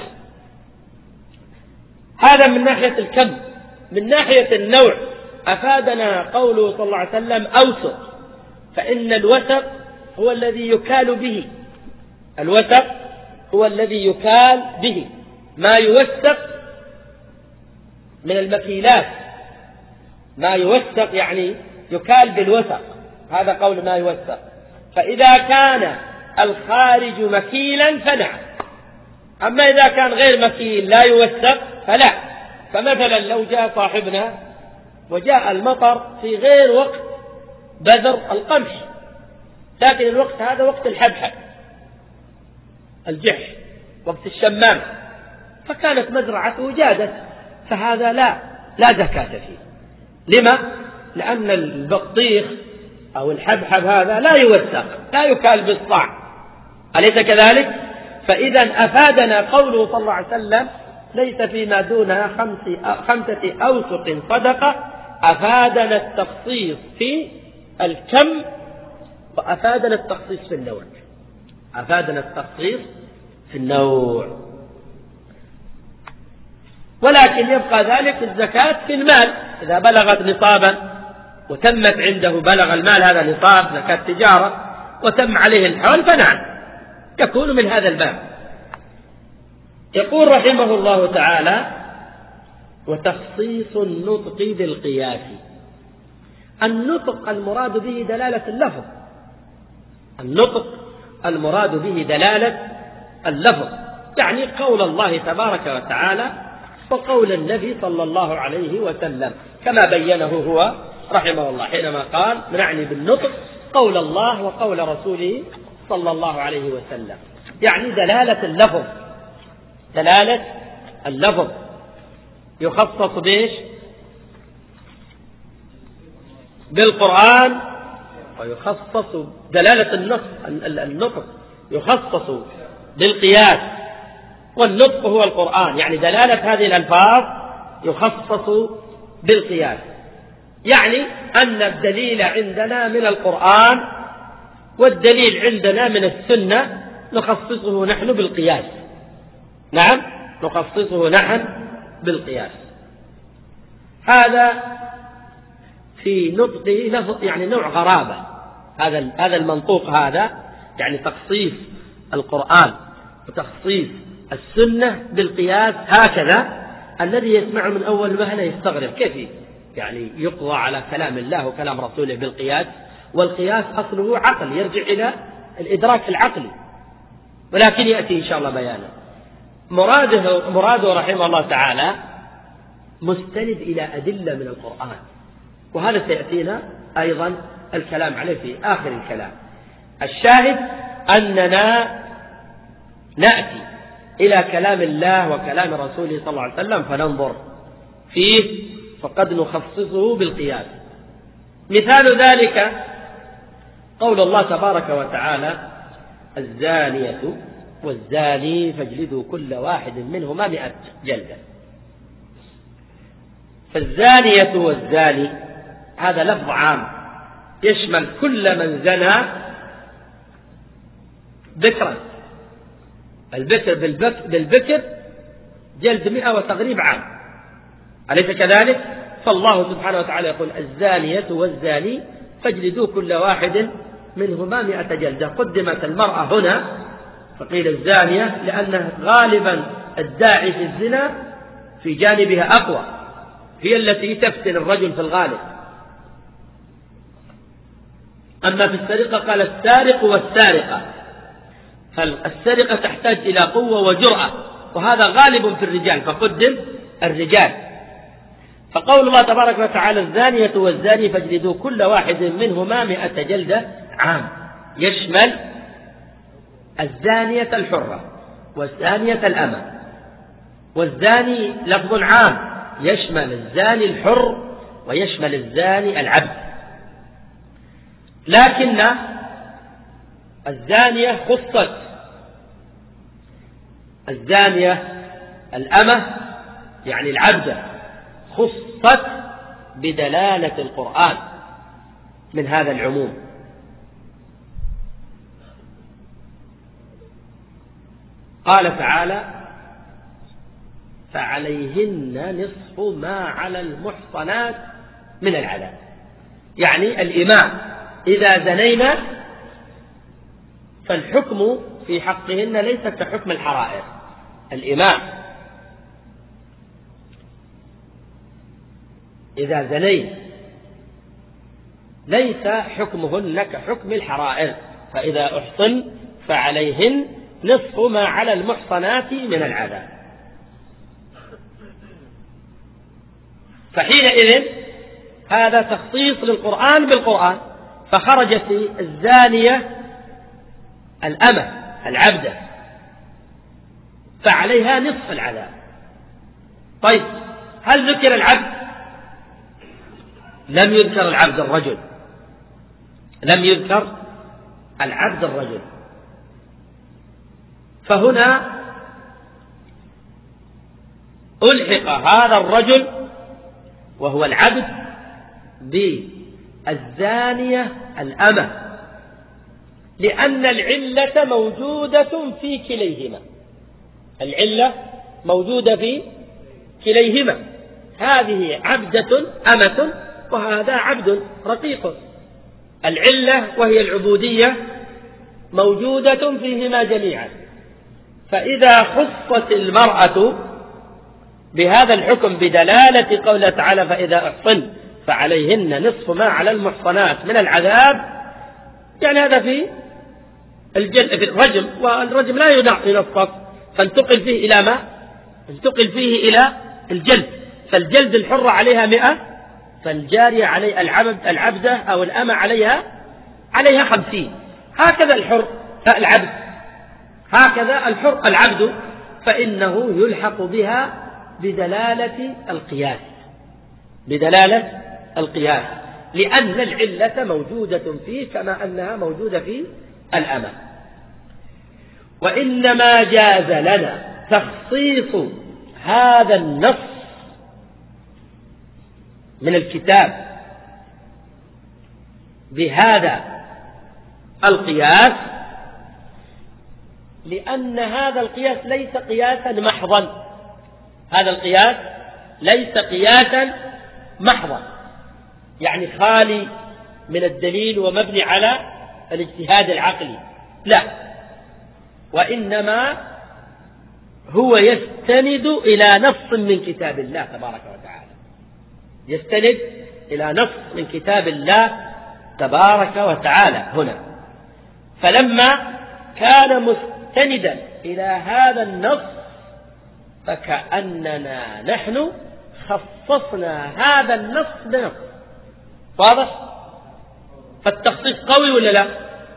هذا من ناحية الكم. من ناحية النوع أفادنا قوله صلى الله عليه وسلم أوسق، فإن الوسق هو الذي يكال به، الوسق هو الذي يكال به، ما يوسق من المكيلات، ما يوسق يعني يكال بالوسق، هذا قول ما يوسق. فإذا كان الخارج مكيلا فنعم، أما إذا كان غير مكيل لا يوسق فلا. فمثلا لو جاء صاحبنا وجاء المطر في غير وقت بذر القمح، لكن الوقت هذا وقت الحبحب الجح، وقت الشمام، فكانت مزرعته جادت، فهذا لا لا زكاة فيه. لما؟ لأن البطيخ أو الحبحب هذا لا يوسق، لا يكال بالصاع، أليس كذلك؟ فإذا أفادنا قوله صلى الله عليه وسلم ليس فيما دونها خمسة أوسق صدقة، أفادنا التخصيص في الكم وأفادنا التخصيص في النوع، أفادنا التخصيص في النوع. ولكن يبقى ذلك الزكاة في المال، إذا بلغت نصابا وتمت عنده، بلغ المال هذا نصاب زكاة تجارة وتم عليه الحول فنعم يكون من هذا الباب. يقول رحمه الله تعالى وتخصيص النطق بالقياس. النطق المراد به دلالة اللفظ، النطق المراد به دلالة اللفظ، يعني قول الله تبارك وتعالى وقول النبي صلى الله عليه وسلم كما بينه هو رحمه الله حينما قال نعني بالنطق قول الله وقول رسوله صلى الله عليه وسلم، يعني دلالة اللفظ دلالة اللفظ يخصص بإيش؟ بالقرآن، ويخصص دلالة النص النطق يخصص بالقياس، والنطق هو القرآن، يعني دلالة هذه الألفاظ يخصص بالقياس، يعني أن الدليل عندنا من القرآن والدليل عندنا من السنة نخصصه نحن بالقياس. نعم نخصصه نحن بالقياس. هذا في نطقه لفظ يعني نوع غرابة، هذا هذا المنطوق هذا يعني تخصيص القرآن وتخصيص السنة بالقياس، هكذا الذي يسمع من أول مهلة يستغرب كيف يعني يقضى على كلام الله وكلام رسوله بالقياس، والقياس أصله عقل يرجع إلى الإدراك العقلي، ولكن يأتي إن شاء الله بيانه. مراده, مراده رحمه الله تعالى مستند إلى أدلة من القرآن، وهذا سيأتينا أيضا الكلام عليه في آخر الكلام. الشاهد أننا نأتي إلى كلام الله وكلام رسوله صلى الله عليه وسلم فننظر فيه، فقد نخصصه بالقياس. مثال ذلك قول الله تبارك وتعالى الزانية والزاني فاجلدوا كل واحد منهما مئة جلدة. فالزانية والزاني هذا لفظ عام يشمل كل من زنى ذكرا، البكر بالبكر جلد مئة وتغريب عام، أليس كذلك؟ فالله سبحانه وتعالى يقول الزانية والزاني فاجلدوا كل واحد منهما مئة جلدة. قدمت المرأة هنا فقيل الزانية لأن غالبا الداعي في الزنا في جانبها أقوى، هي التي تفتن الرجل في الغالب. أما في السرقة قال السارق والسارقة، فالسرقة تحتاج إلى قوة وجرأة، وهذا غالب في الرجال فقدم الرجال. فقول الله تبارك وتعالى الزانية والزاني فاجلدوا كل واحد منهما مئة جلدة عام يشمل الزانية الحرة والزانية الأمة، والزاني لفظ عام يشمل الزاني الحر ويشمل الزاني العبد، لكن الزانية خصت، الزانية الأمة يعني العبد خصت بدلالة القرآن من هذا العموم. قال تعالى فعليهن نصف ما على المحصنات من العذاب، يعني الإماء إذا زنينا فالحكم في حقهن ليس كحكم الحرائر. الإماء إذا زنين ليس حكمهن كحكم الحرائر، فإذا أحصن فعليهن نصف ما على المحصنات من العذاب. فحينئذ هذا تخصيص للقرآن بالقرآن، فخرجت الزانية الأمة العبدة فعليها نصف العذاب. طيب هل ذكر العبد؟ لم يذكر العبد الرجل، لم يذكر العبد الرجل. فهنا ألحق هذا الرجل وهو العبد بالزانية الأمة، لأن العلة موجودة في كليهما، العلة موجودة في كليهما، هذه عبدة أمة وهذا عبد رقيق. العلة وهي العبودية موجودة فيهما جميعا، فإذا خصت المرأة بهذا الحكم بدلالة قوله تعالى فإذا أحصن فعليهن نصف ما على المحصنات من العذاب، يعني هذا في الرجم، والرجم لا ينصف فانتقل فيه إلى ما؟ انتقل فيه إلى الجلد، فالجلد الحرة عليها مئة، فالجارية علي العبد العبدة أو الأمة عليها عليها خمسين. هكذا الحر العبد، هكذا الحر العبد، فإنه يلحق بها بدلالة القياس، بدلالة القياس، لأن العلة موجودة فيه كما أنها موجودة في الأمة. وإنما جاز لنا تخصيص هذا النص من الكتاب بهذا القياس لأن هذا القياس ليس قياسا محضا، هذا القياس ليس قياسا محضا يعني خالي من الدليل ومبني على الاجتهاد العقلي، لا، وإنما هو يستند إلى نص من كتاب الله تبارك وتعالى، يستند إلى نص من كتاب الله تبارك وتعالى هنا. فلما كان مستندا إلى هذا النص فكأننا نحن خصصنا هذا النص بنص. واضح؟ فالتخصيص قوي ولا لا؟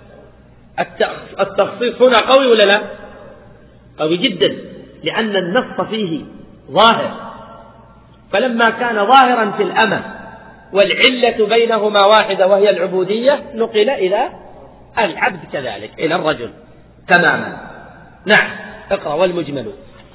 التخصيص هنا قوي ولا لا؟ قوي جدا، لأن النص فيه ظاهر، فلما كان ظاهرا في الأمة والعلة بينهما واحدة وهي العبودية نقل إلى العبد كذلك إلى الرجل تماما. نعم، اقرأ. والمجمل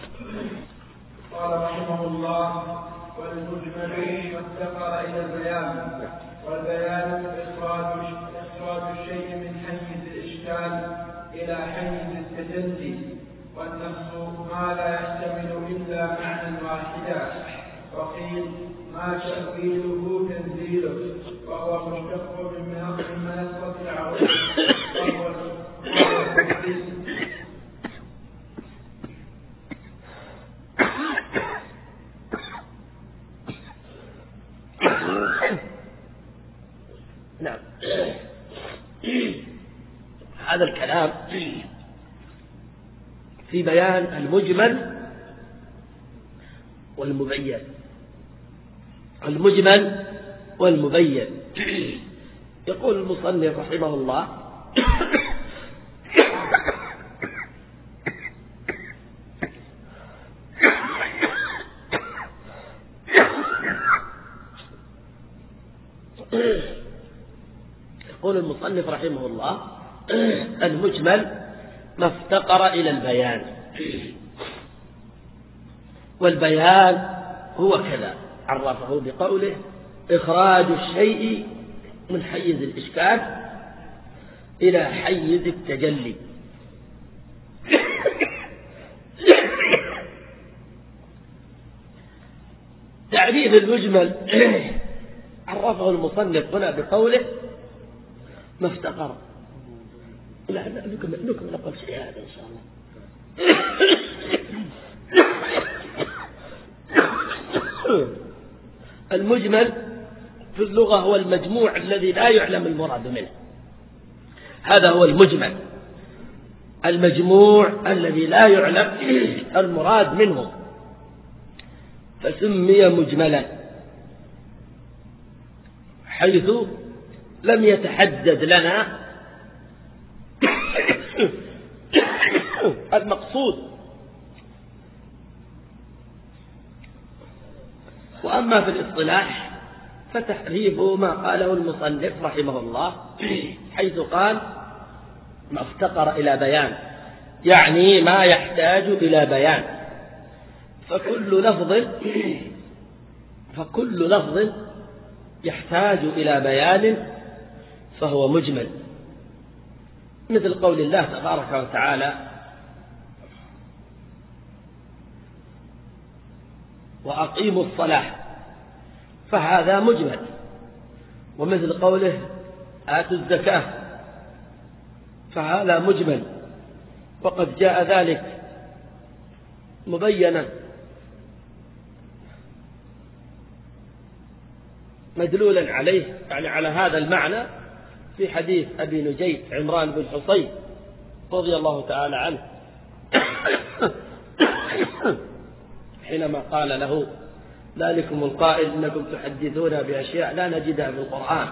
قال رحمه الله: والمجمل وافتقر إلى البيان، والبيان إخراج إخراج الشيء من حيز الإشكال إلى حيز التجلي، والنص ما لا يحتمل إلا معنى واحدا، وقيل ما تأويله تنزيله، وهو مشتق من منصة العروض، وهو التنزيل. نعم، هذا الكلام في بيان المجمل والمبين. المجمل والمبين. يقول المصنف رحمه الله: يقول المصنف رحمه الله: المجمل ما افتقر إلى البيان، والبيان هو كذا عرفه بقوله: إخراج الشيء من حيز الإشكال إلى حيز التجلي. تعريف المجمل عرفه المصنف هنا بقوله: ما افتقر. لا نكمل نكمل نقول شيء هذا إن شاء الله. المجمل في اللغة هو المجموع الذي لا يعلم المراد منه، هذا هو المجمل، المجموع الذي لا يعلم المراد منه، فسمي مجملا حيث لم يتحدد لنا المقصود. وأما في الاصطلاح فتحريفه ما قاله المصنف رحمه الله حيث قال: ما افتقر إلى بيان، يعني ما يحتاج إلى بيان، فكل لفظ فكل لفظ يحتاج إلى بيان فهو مجمل، مثل قول الله تبارك وتعالى: وأقيموا الصلاة، فهذا مجمل. ومثل قوله: آتوا الزكاة، فهذا مجمل، وقد جاء ذلك مبينا مدلولا عليه، يعني على هذا المعنى، في حديث أبي نجيد عمران بن حصين رضي الله تعالى عنه حينما قال له ذلكم القائل إنكم تحدثون بأشياء لا نجدها في القرآن،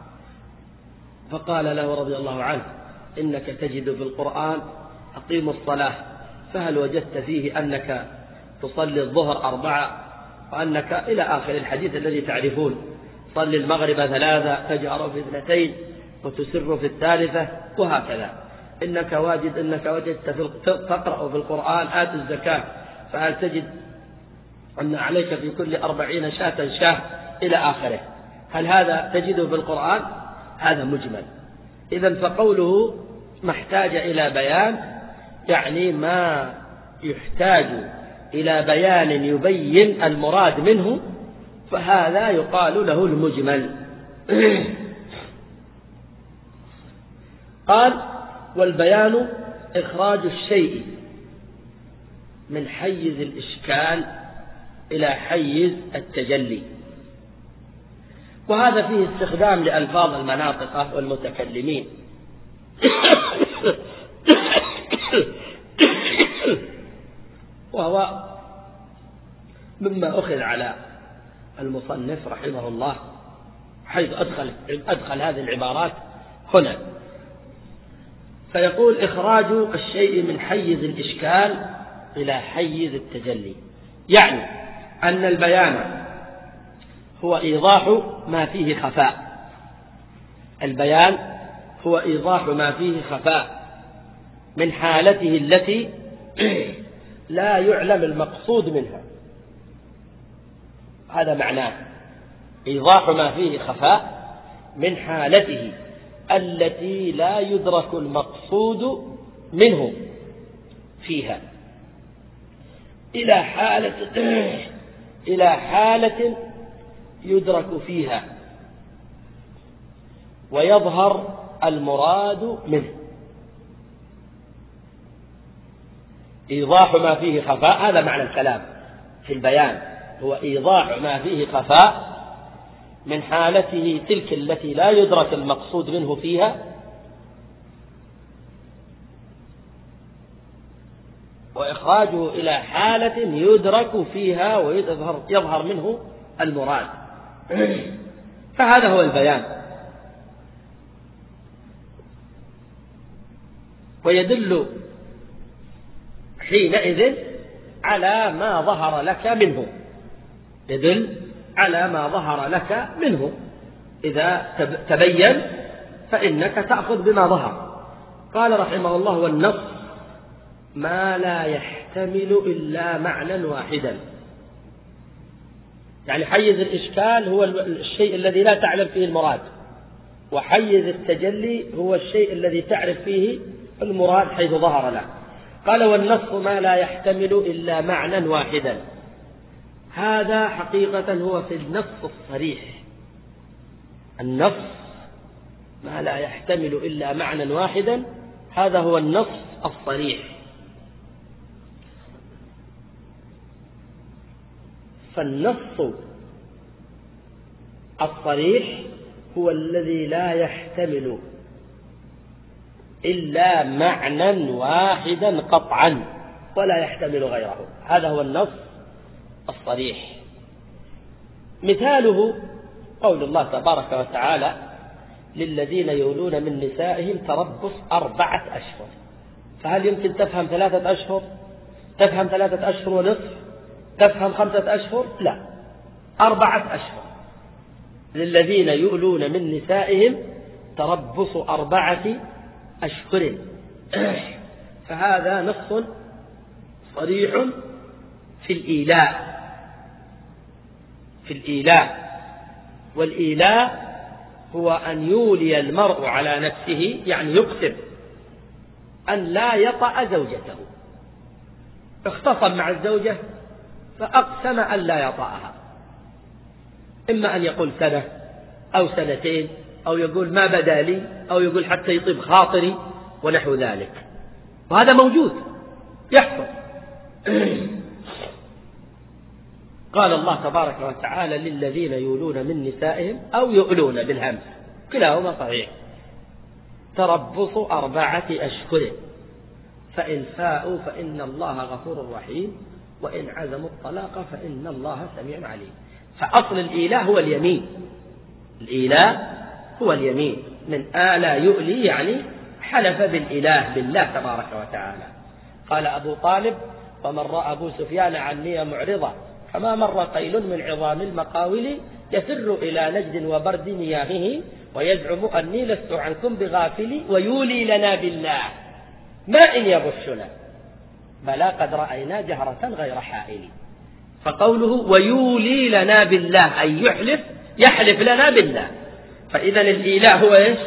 فقال له رضي الله عنه إنك تجد في القرآن أقيموا الصلاة، فهل وجدت فيه أنك تصلي الظهر أربعة وأنك إلى آخر الحديث الذي تعرفون، صلي المغرب ثلاثة تجهر في اثنتين وتسر في الثالثة وهكذا. إنك واجد إنك وجدت في تقرأ في القرآن آت الزكاة، فهل تجد أن عليك في كل أربعين شاة شاه إلى آخره، هل هذا تجده في القرآن؟ هذا مجمل. إذن فقوله محتاج إلى بيان يعني ما يحتاج إلى بيان يبين المراد منه، فهذا يقال له المجمل. قال والبيان إخراج الشيء من حيز الإشكال إلى حيز التجلي، وهذا فيه استخدام لألفاظ المناطق والمتكلمين وهو مما أخذ على المصنف رحمه الله حيث أدخل, أدخل هذه العبارات هنا، فيقول إخراج الشيء من حيز الإشكال إلى حيز التجلي، يعني أن البيان هو إيضاح ما فيه خفاء، البيان هو إيضاح ما فيه خفاء من حالته التي لا يعلم المقصود منها، هذا معناه إيضاح ما فيه خفاء من حالته التي لا يدرك المقصود منه فيها إلى حالة إلى حالة يدرك فيها ويظهر المراد منه. إيضاح ما فيه خفاء هذا معنى الكلام في البيان، هو إيضاح ما فيه خفاء من حالته تلك التي لا يدرك المقصود منه فيها وإخراجه إلى حالة يدرك فيها ويظهر يظهر منه المراد، فهذا هو البيان. ويدل حينئذ على ما ظهر لك منه، يدل على ما ظهر لك منه، إذا تبين فإنك تأخذ بما ظهر. قال رحمه الله والنص ما لا يحتمل إلا معنى واحدا، يعني حيز الإشكال هو الشيء الذي لا تعلم فيه المراد، وحيز التجلي هو الشيء الذي تعرف فيه المراد حيث ظهر له. قال والنص ما لا يحتمل إلا معنى واحدا، هذا حقيقة هو في النص الصريح، النص ما لا يحتمل إلا معنى واحدا هذا هو النص الصريح. فالنص الصريح هو الذي لا يحتمل إلا معنى واحدا قطعا ولا يحتمل غيره، هذا هو النص الصريح. مثاله قول الله تبارك وتعالى للذين يولون من نسائهم تربص أربعة أشهر، فهل يمكن تفهم ثلاثة أشهر؟ تفهم ثلاثة أشهر ونصف؟ تفهم خمسة أشهر؟ لا، أربعة أشهر. للذين يولون من نسائهم تربص أربعة أشهر، فهذا نص صريح في الإيلاء، في الإيلاء. والإيلاء هو أن يولي المرء على نفسه، يعني يقسم أن لا يطأ زوجته، اختصم مع الزوجة فأقسم أن لا يطأها، إما أن يقول سنة أو سنتين أو يقول ما بدا لي أو يقول حتى يطيب خاطري ونحو ذلك، وهذا موجود يحصل. قال الله تبارك وتعالى للذين يولون من نسائهم أو يؤلون بالهمس كلاهما صحيح تربص أربعة أشهر فإن فاءوا فإن الله غفور رحيم وإن عزموا الطلاق فإن الله سميع عليم. فأصل الإيلاء هو اليمين، الإيلاء هو اليمين، من آلى يؤلي يعني حلف بالإله بالله تبارك وتعالى. قال أبو طالب: ومن رأى أبو سفيان عني معرضة فما مر قيل من عظام المقاول يسر إلى نجد وبرد مياهه ويزعم أني لست عنكم بغافل ويولي لنا بالله ما إن يغشنا بلى قد رأينا جهرة غير حائل. فقوله ويولي لنا بالله أي يحلف يحلف لنا بالله. فإذا الإله هو إيش؟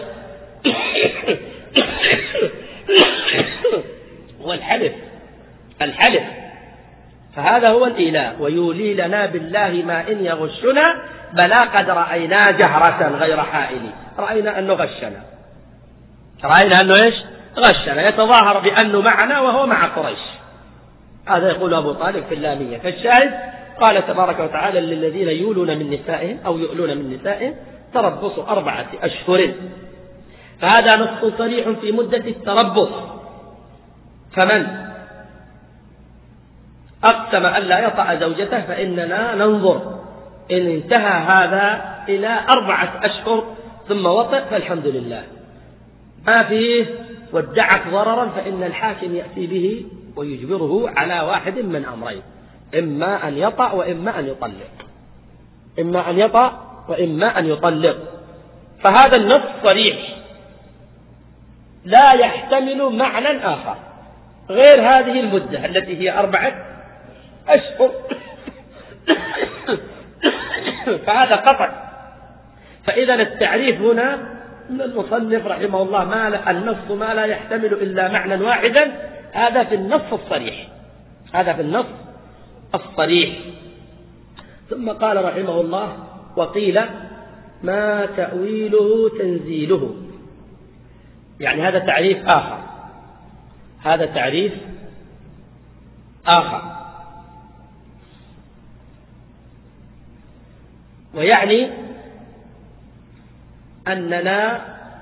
هو الحلف، الحلف. فهذا هو الإله. ويولي لنا بالله ما إن يغشنا بلى قد رأينا جهرة غير حائل. رأينا أنه غشنا، رأينا أنه إيش؟ غشنا، يتظاهر بأنه معنا وهو مع قريش. هذا يقول أبو طالب في اللامية. فالشاهد قال تبارك وتعالى: للذين يولون من نسائهم أو يؤلون من نسائهم تربص أربعة أشهر. فهذا نص صريح في مدة التربص. فمن أقسم أن لا يطأ زوجته فإننا ننظر، إن انتهى هذا إلى أربعة أشهر ثم وطئ فالحمد لله، ما فيه وادعت ضررا فإن الحاكم يأتي به ويجبره على واحد من أمرين: إما أن يطأ وإما أن يطلق، إما أن يطأ وإما أن يطلق. فهذا النص صريح لا يحتمل معنى آخر غير هذه المدة التي هي أربعة أشهر. فهذا قطع. فإذا التعريف هنا من المصنف رحمه الله ما لا النص ما لا يحتمل إلا معنى واحدا، هذا في النص الصريح، هذا في النص الصريح. ثم قال رحمه الله: وقيل ما تأويله تنزيله. يعني هذا تعريف آخر، هذا تعريف آخر. ويعني أننا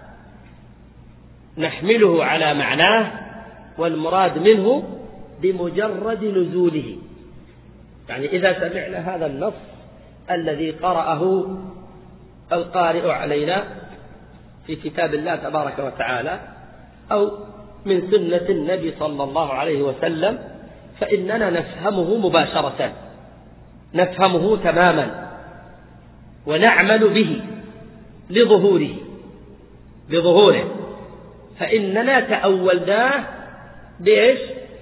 نحمله على معناه والمراد منه بمجرد نزوله. يعني إذا سمعنا هذا النص الذي قرأه القارئ علينا في كتاب الله تبارك وتعالى أو من سنة النبي صلى الله عليه وسلم، فإننا نفهمه مباشرة، نفهمه تماما ونعمل به لظهوره لظهوره فإننا تأولناه بإيش؟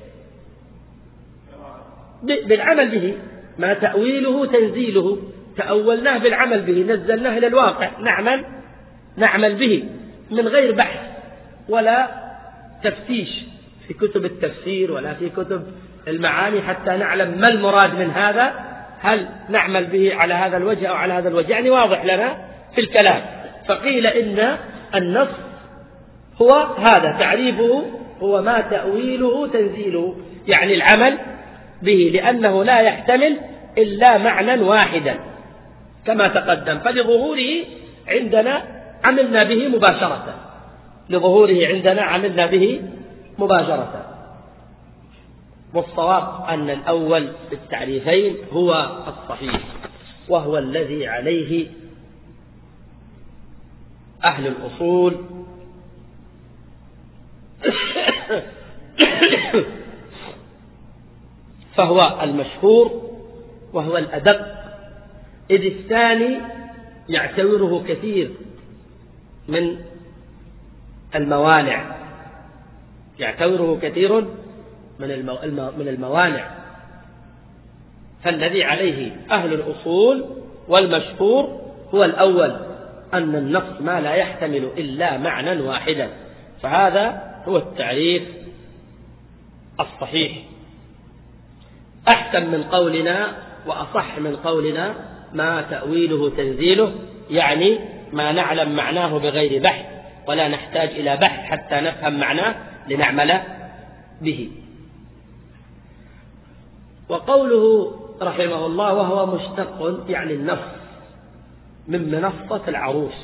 بالعمل به. ما تأويله تنزيله، تأولناه بالعمل به، نزلناه إلى الواقع، نعمل نعمل به من غير بحث ولا تفتيش في كتب التفسير ولا في كتب المعاني حتى نعلم ما المراد من هذا، هل نعمل به على هذا الوجه أو على هذا الوجه، يعني واضح لنا في الكلام. فقيل إن النص هو هذا تعريفه، هو ما تأويله تنزيله، يعني العمل به، لأنه لا يحتمل إلا معنى واحدا كما تقدم. فلظهوره عندنا عملنا به مباشرة، لظهوره عندنا عملنا به مباشرة. والصواب أن الأول في التعريفين هو الصحيح، وهو الذي عليه أهل الأصول فهو المشهور وهو الأدق، إذ الثاني يعتبره كثير من الموانع، يعتبره كثير من من الموانع. فالذي عليه أهل الأصول والمشهور هو الأول، أن النص ما لا يحتمل إلا معنى واحدا، فهذا هو التعريف الصحيح، أحسن من قولنا وأصح من قولنا ما تأويله تنزيله، يعني ما نعلم معناه بغير بحث ولا نحتاج إلى بحث حتى نفهم معناه لنعمل به. وقوله رحمه الله وهو مشتق يعني النص من منصة العروس،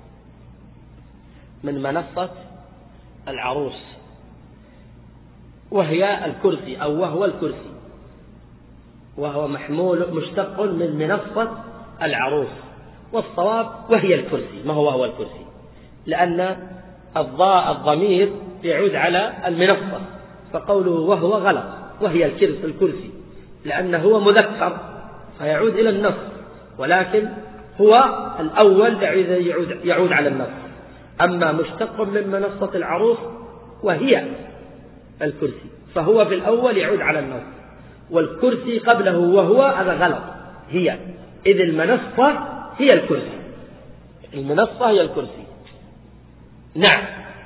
من منصة العروس، وهي الكرسي أو وهو الكرسي. وهو محمول مشتق من منصة العروس، والصواب وهي الكرسي، ما هو هو الكرسي، لأن الضاء الضمير يعود على المنصة، فقوله وهو غلط، وهي الكرسي لأنه هو مذكر فيعود إلى النص، ولكن هو الأول يعود, يعود على النص. أما مشتق من منصة العروس وهي الكرسي، فهو في الأول يعود على النص، والكرسي قبله وهو هذا غلط، هي، إذ المنصة هي الكرسي، المنصة هي الكرسي. نعم،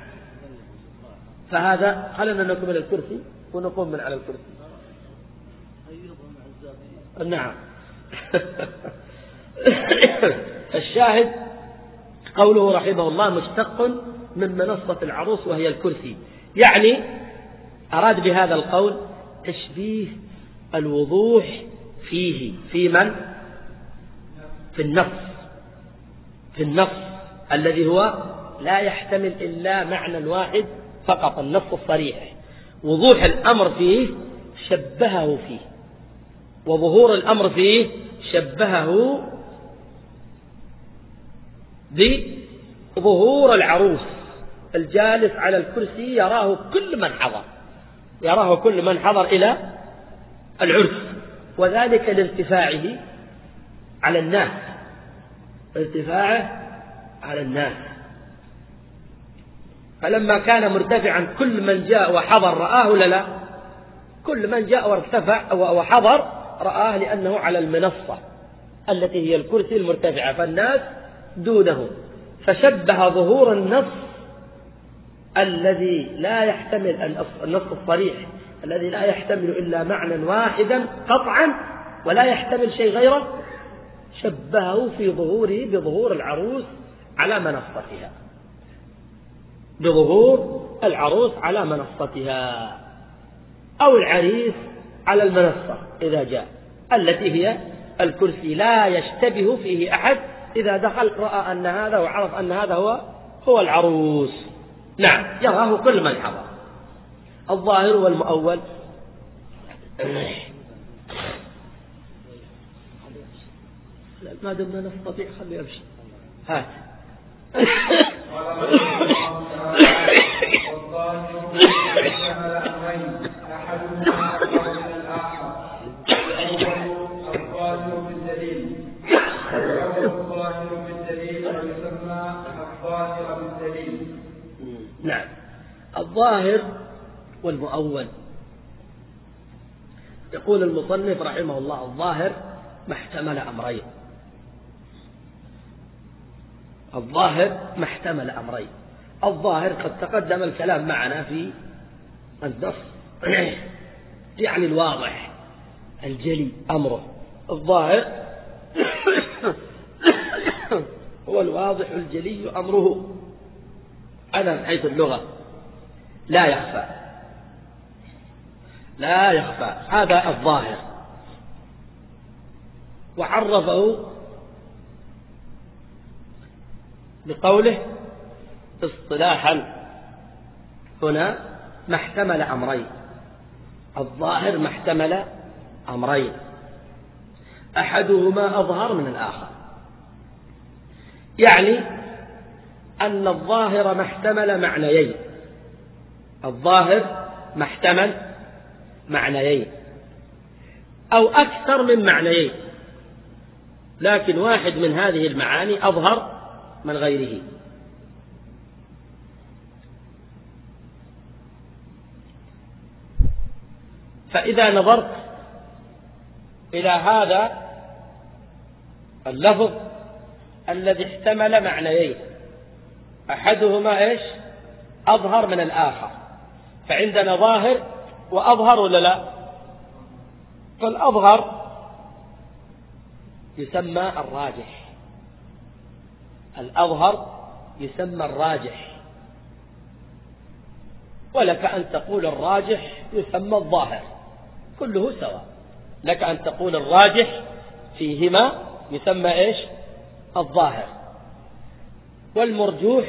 فهذا خلنا نكمل الكرسي ونقوم من على الكرسي. نعم. الشاهد قوله رحمه الله مشتق من منصة العروس وهي الكرسي، يعني أراد بهذا القول تشبيه الوضوح فيه في من؟ في النص، في النص الذي هو لا يحتمل إلا معنى واحد فقط، النص الصريح، وضوح الأمر فيه شبهه فيه، وظهور الأمر فيه شبهه بظهور العروس، الجالس على الكرسي يراه كل من حضر، يراه كل من حضر إلى العرس، وذلك لارتفاعه على الناس، ارتفاعه على الناس، فلما كان مرتفعا كل من جاء وحضر رآه ولا لا؟ كل من جاء وارتفع وحضر رآه، لأنه على المنصة التي هي الكرسي المرتفعة، فالناس دونه، فشبه ظهور النص الذي لا يحتمل النص الصريح الذي لا يحتمل إلا معنى واحدا قطعا ولا يحتمل شيء غيره، شبهه في ظهوره بظهور العروس على منصتها، بظهور العروس على منصتها، أو العريس على المنصة إذا جاء، التي هي الكرسي، لا يشتبه فيه أحد، إذا دخل رأى أن هذا وعرف أن هذا هو هو العروس. نعم، يراه كل من حضر. الظاهر والمؤول. ما دمنا نستطيع خلي أمشي. هات. نعم، الظاهر والمؤول. يقول المصنف رحمه الله الظاهر ما احتمل أمرين، الظاهر ما احتمل أمرين. الظاهر قد تقدم الكلام معنا في النص، يعني الواضح الجلي أمره، الظاهر هو الواضح الجلي أمره، أنا من حيث اللغة لا يخفى، لا يخفى، هذا الظاهر. وعرفه بقوله اصطلاحا هنا ما احتمل أمرين، الظاهر ما احتمل أمرين، أحدهما أظهر من الآخر، يعني أن الظاهر ما احتمل معنيين، الظاهر ما احتمل معنيين أو أكثر من معنيين، لكن واحد من هذه المعاني أظهر من غيره. فإذا نظرت إلى هذا اللفظ الذي احتمل معنيين أحدهما إيش؟ أظهر من الآخر، فعندنا ظاهر وأظهر ولا لا؟ فالأظهر يسمى الراجح، الأظهر يسمى الراجح، ولك أن تقول الراجح يسمى الظاهر، كله سواء، لك أن تقول الراجح فيهما يسمى إيش؟ الظاهر، والمرجوح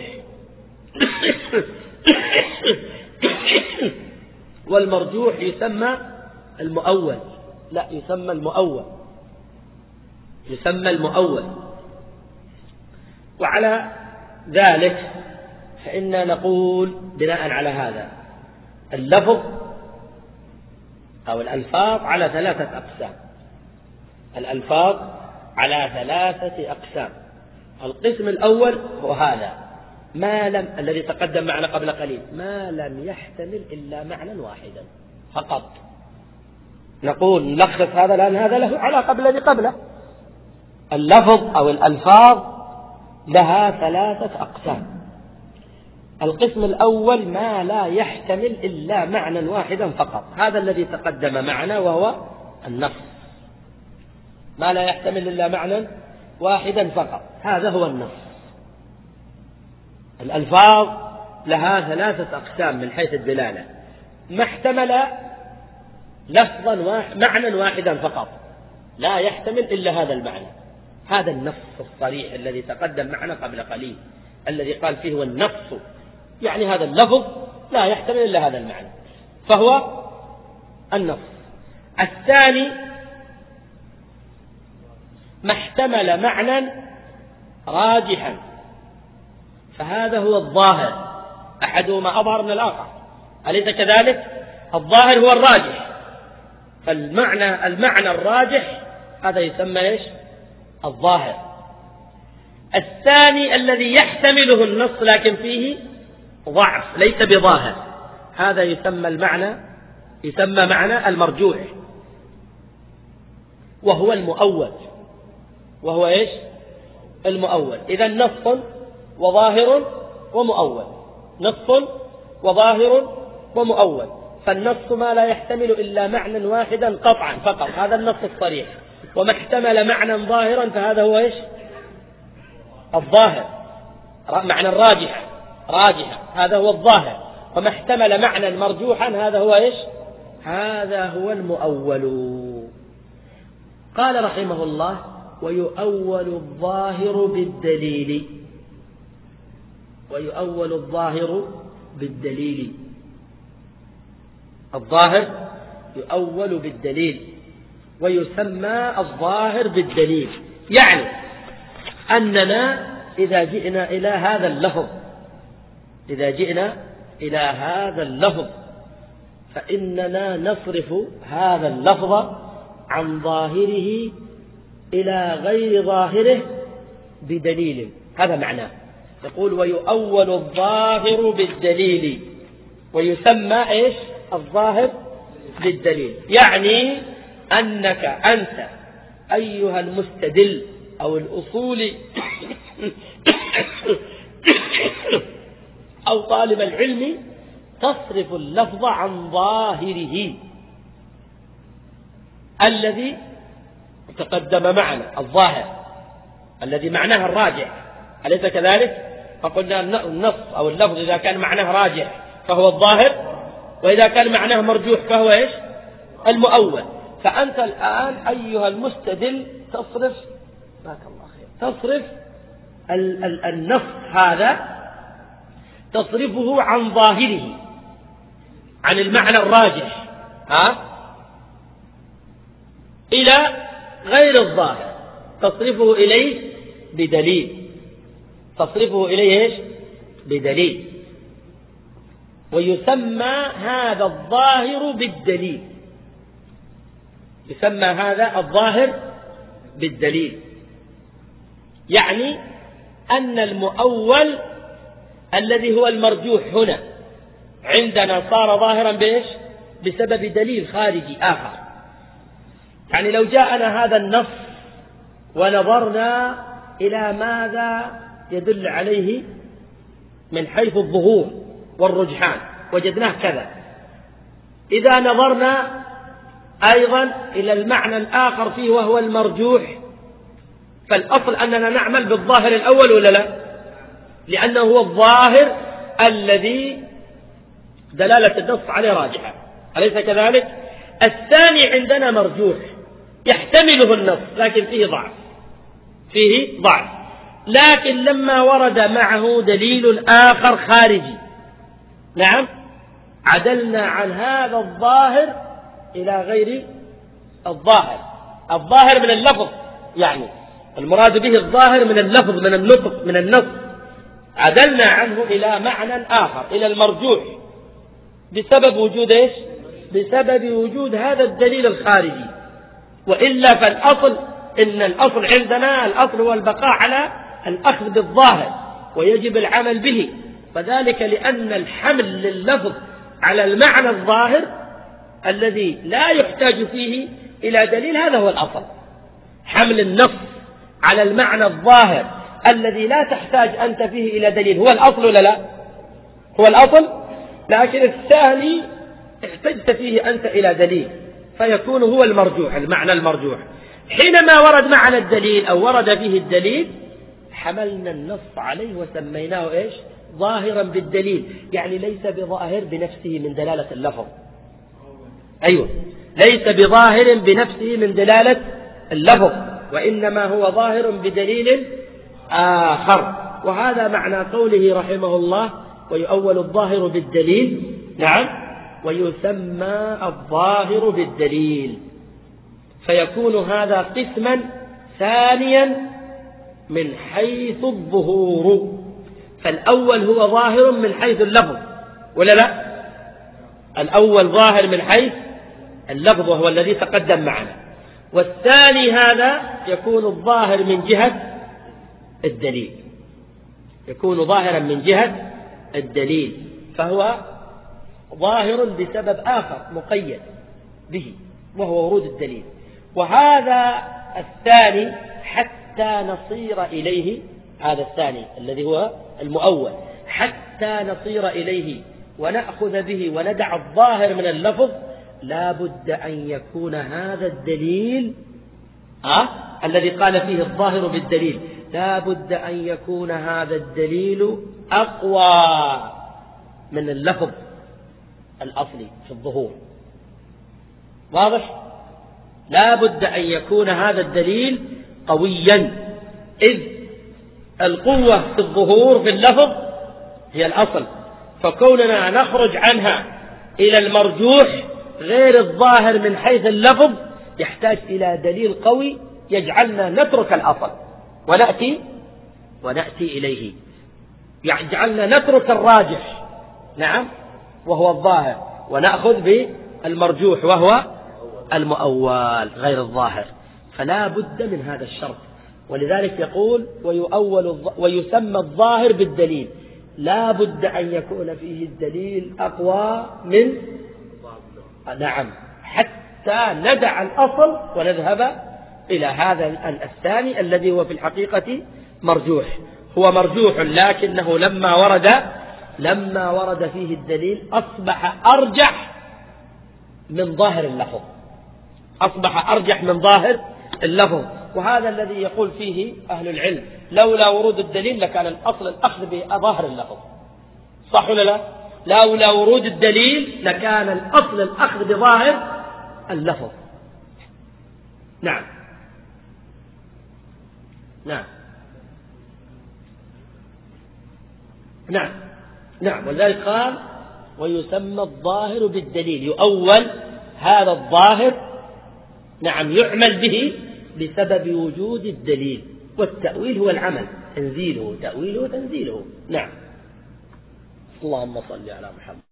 والمرجوح يسمى المؤول، لا، يسمى المؤول، يسمى المؤول. وعلى ذلك فإننا نقول بناء على هذا اللفظ أو الألفاظ على ثلاثة أقسام. الألفاظ على ثلاثة أقسام. القسم الأول هو هذا ما لم الذي تقدم معنا قبل قليل، ما لم يحتمل إلا معنى واحدا فقط. نقول نلخص هذا لأن هذا له علاقة بالذي قبله. اللفظ أو الألفاظ لها ثلاثة أقسام. القسم الأول ما لا يحتمل إلا معنى واحدا فقط، هذا الذي تقدم معنا وهو النص. ما لا يحتمل إلا معنى واحدا فقط، هذا هو النص. الألفاظ لها ثلاثة أقسام من حيث الدلالة. ما احتمل لفظا واحد معنى واحدا فقط، لا يحتمل إلا هذا المعنى، هذا النص الصريح الذي تقدم معنا قبل قليل، الذي قال فيه هو النص، يعني هذا اللفظ لا يحتمل إلا هذا المعنى، فهو النص. الثاني ما احتمل معنى راجحا، فهذا هو الظاهر، أحدهما أظهر من الآخر، أليس كذلك؟ الظاهر هو الراجح، فالمعنى المعنى الراجح هذا يسمى إيش؟ الظاهر. الثاني الذي يحتمله النص لكن فيه ضعف ليس بظاهر، هذا يسمى المعنى يسمى معنى المرجوح، وهو المؤول، وهو إيش؟ المؤول. إذا نص وظاهر ومؤول، نص وظاهر ومؤول. فالنص ما لا يحتمل إلا معنى واحدا قطعا فقط، هذا النص الصريح. وما احتمل معنى ظاهرا فهذا هو إيش؟ الظاهر، معنى الراجح راجحا، هذا هو الظاهر. وما احتمل معنى مرجوحا هذا هو إيش؟ هذا هو المؤول. قال رحمه الله: ويؤول الظاهر بالدليل. ويؤول الظاهر بالدليل. الظاهر يؤول بالدليل، ويسمى الظاهر بالدليل. يعني أننا إذا جئنا إلى هذا اللفظ إذا جئنا إلى هذا اللفظ فإننا نصرف هذا اللفظ عن ظاهره إلى غير ظاهره بدليل، هذا معناه. يقول: ويؤول الظاهر بالدليل، ويسمى إيش؟ الظاهر بالدليل. يعني أنك أنت أيها المستدل أو الأصولي أو طالب العلم تصرف اللفظ عن ظاهره الذي تقدم معنا، الظاهر الذي معناه الراجح، أليس كذلك؟ فقلنا النص أو اللفظ إذا كان معناه راجح فهو الظاهر، وإذا كان معناه مرجوح فهو إيش؟ المؤول. فأنت الآن أيها المستدل تصرف بارك الله خير تصرف ال ال النص هذا تصرفه عن ظاهره، عن المعنى الراجح، ها؟ إلى غير الظاهر، تصرفه إليه بدليل تصرفه إليه إيش؟ بدليل. ويسمى هذا الظاهر بالدليل يسمى هذا الظاهر بالدليل. يعني أن المؤول الذي هو المرجوح هنا عندنا صار ظاهرا بإيش؟ بسبب دليل خارجي آخر. يعني لو جاءنا هذا النص ونظرنا إلى ماذا يدل عليه من حيث الظهور والرجحان وجدناه كذا، إذا نظرنا أيضا إلى المعنى الآخر فيه وهو المرجوح، فالأصل أننا نعمل بالظاهر الأول ولا لا؟ لأنه هو الظاهر الذي دلالة النص عليه راجحة، أليس كذلك؟ الثاني عندنا مرجوح يحتمله النص لكن فيه ضعف فيه ضعف لكن لما ورد معه دليل آخر خارجي، نعم، عدلنا عن هذا الظاهر إلى غير الظاهر، الظاهر من اللفظ، يعني المراد به الظاهر من اللفظ، من النطق، من النص، عدلنا عنه إلى معنى آخر، إلى المرجوح، بسبب وجود إيش؟ بسبب وجود هذا الدليل الخارجي. وإلا فالأصل، إن الأصل عندنا، الأصل هو البقاء على الأخذ بالظاهر ويجب العمل به، وذلك لأن الحمل لللفظ على المعنى الظاهر الذي لا يحتاج فيه إلى دليل، هذا هو الأصل. حمل النص على المعنى الظاهر الذي لا تحتاج أنت فيه إلى دليل هو الأصل ولا لا؟ هو الأصل، لكن الثاني احتجت فيه أنت إلى دليل فيكون هو المرجوح، المعنى المرجوح. حينما ورد معنى الدليل أو ورد فيه الدليل حملنا النص عليه وسميناه إيش؟ ظاهرا بالدليل، يعني ليس بظاهر بنفسه من دلالة اللفظ. أيوة، ليس بظاهر بنفسه من دلالة اللفظ، وإنما هو ظاهر بدليل آخر. وهذا معنى قوله رحمه الله: ويؤول الظاهر بالدليل، نعم، ويسمى الظاهر بالدليل. فيكون هذا قسما ثانيا من حيث الظهور. فالأول هو ظاهر من حيث اللفظ ولا لا؟ الأول ظاهر من حيث اللفظ وهو الذي تقدم معنا، والثاني هذا يكون الظاهر من جهة الدليل، يكون ظاهرا من جهة الدليل، فهو ظاهر بسبب آخر مقيد به وهو ورود الدليل. وهذا الثاني حتى نصير إليه، هذا الثاني الذي هو المؤول، حتى نصير إليه ونأخذ به وندع الظاهر من اللفظ، لا بد أن يكون هذا الدليل أه؟ الذي قال فيه الظاهر بالدليل، لا بد أن يكون هذا الدليل أقوى من اللفظ الأصلي في الظهور. واضح؟ لا بد أن يكون هذا الدليل قويا، إذ القوة في الظهور في اللفظ هي الأصل، فكوننا نخرج عنها إلى المرجوح غير الظاهر من حيث اللفظ يحتاج إلى دليل قوي يجعلنا نترك الأصل ونأتي ونأتي إليه، يجعلنا نترك الراجح، نعم، وهو الظاهر، ونأخذ بالمرجوح وهو المؤول غير الظاهر. فلا بد من هذا الشرط، ولذلك يقول: ويؤول ويسمى الظاهر بالدليل، لا بد أن يكون فيه الدليل أقوى من، نعم، حتى ندع الأصل ونذهب إلى هذا الثاني الذي هو في الحقيقة مرجوح. هو مرجوح لكنه لما ورد لما ورد فيه الدليل أصبح أرجح من ظاهر اللفظ، أصبح أرجح من ظاهر اللفظ. وهذا الذي يقول فيه أهل العلم: لولا ورود الدليل لكان الأصل الأخذ بظاهر اللفظ. صح ولا لا؟ لولا ورود الدليل لكان الأصل الأخذ بظاهر اللفظ. نعم نعم نعم نعم ولذلك قال: ويسمى الظاهر بالدليل، يؤول هذا الظاهر، نعم، يعمل به بسبب وجود الدليل. والتأويل هو العمل، تنزيله، تأويله، تنزيله. نعم. اللهم صل على محمد.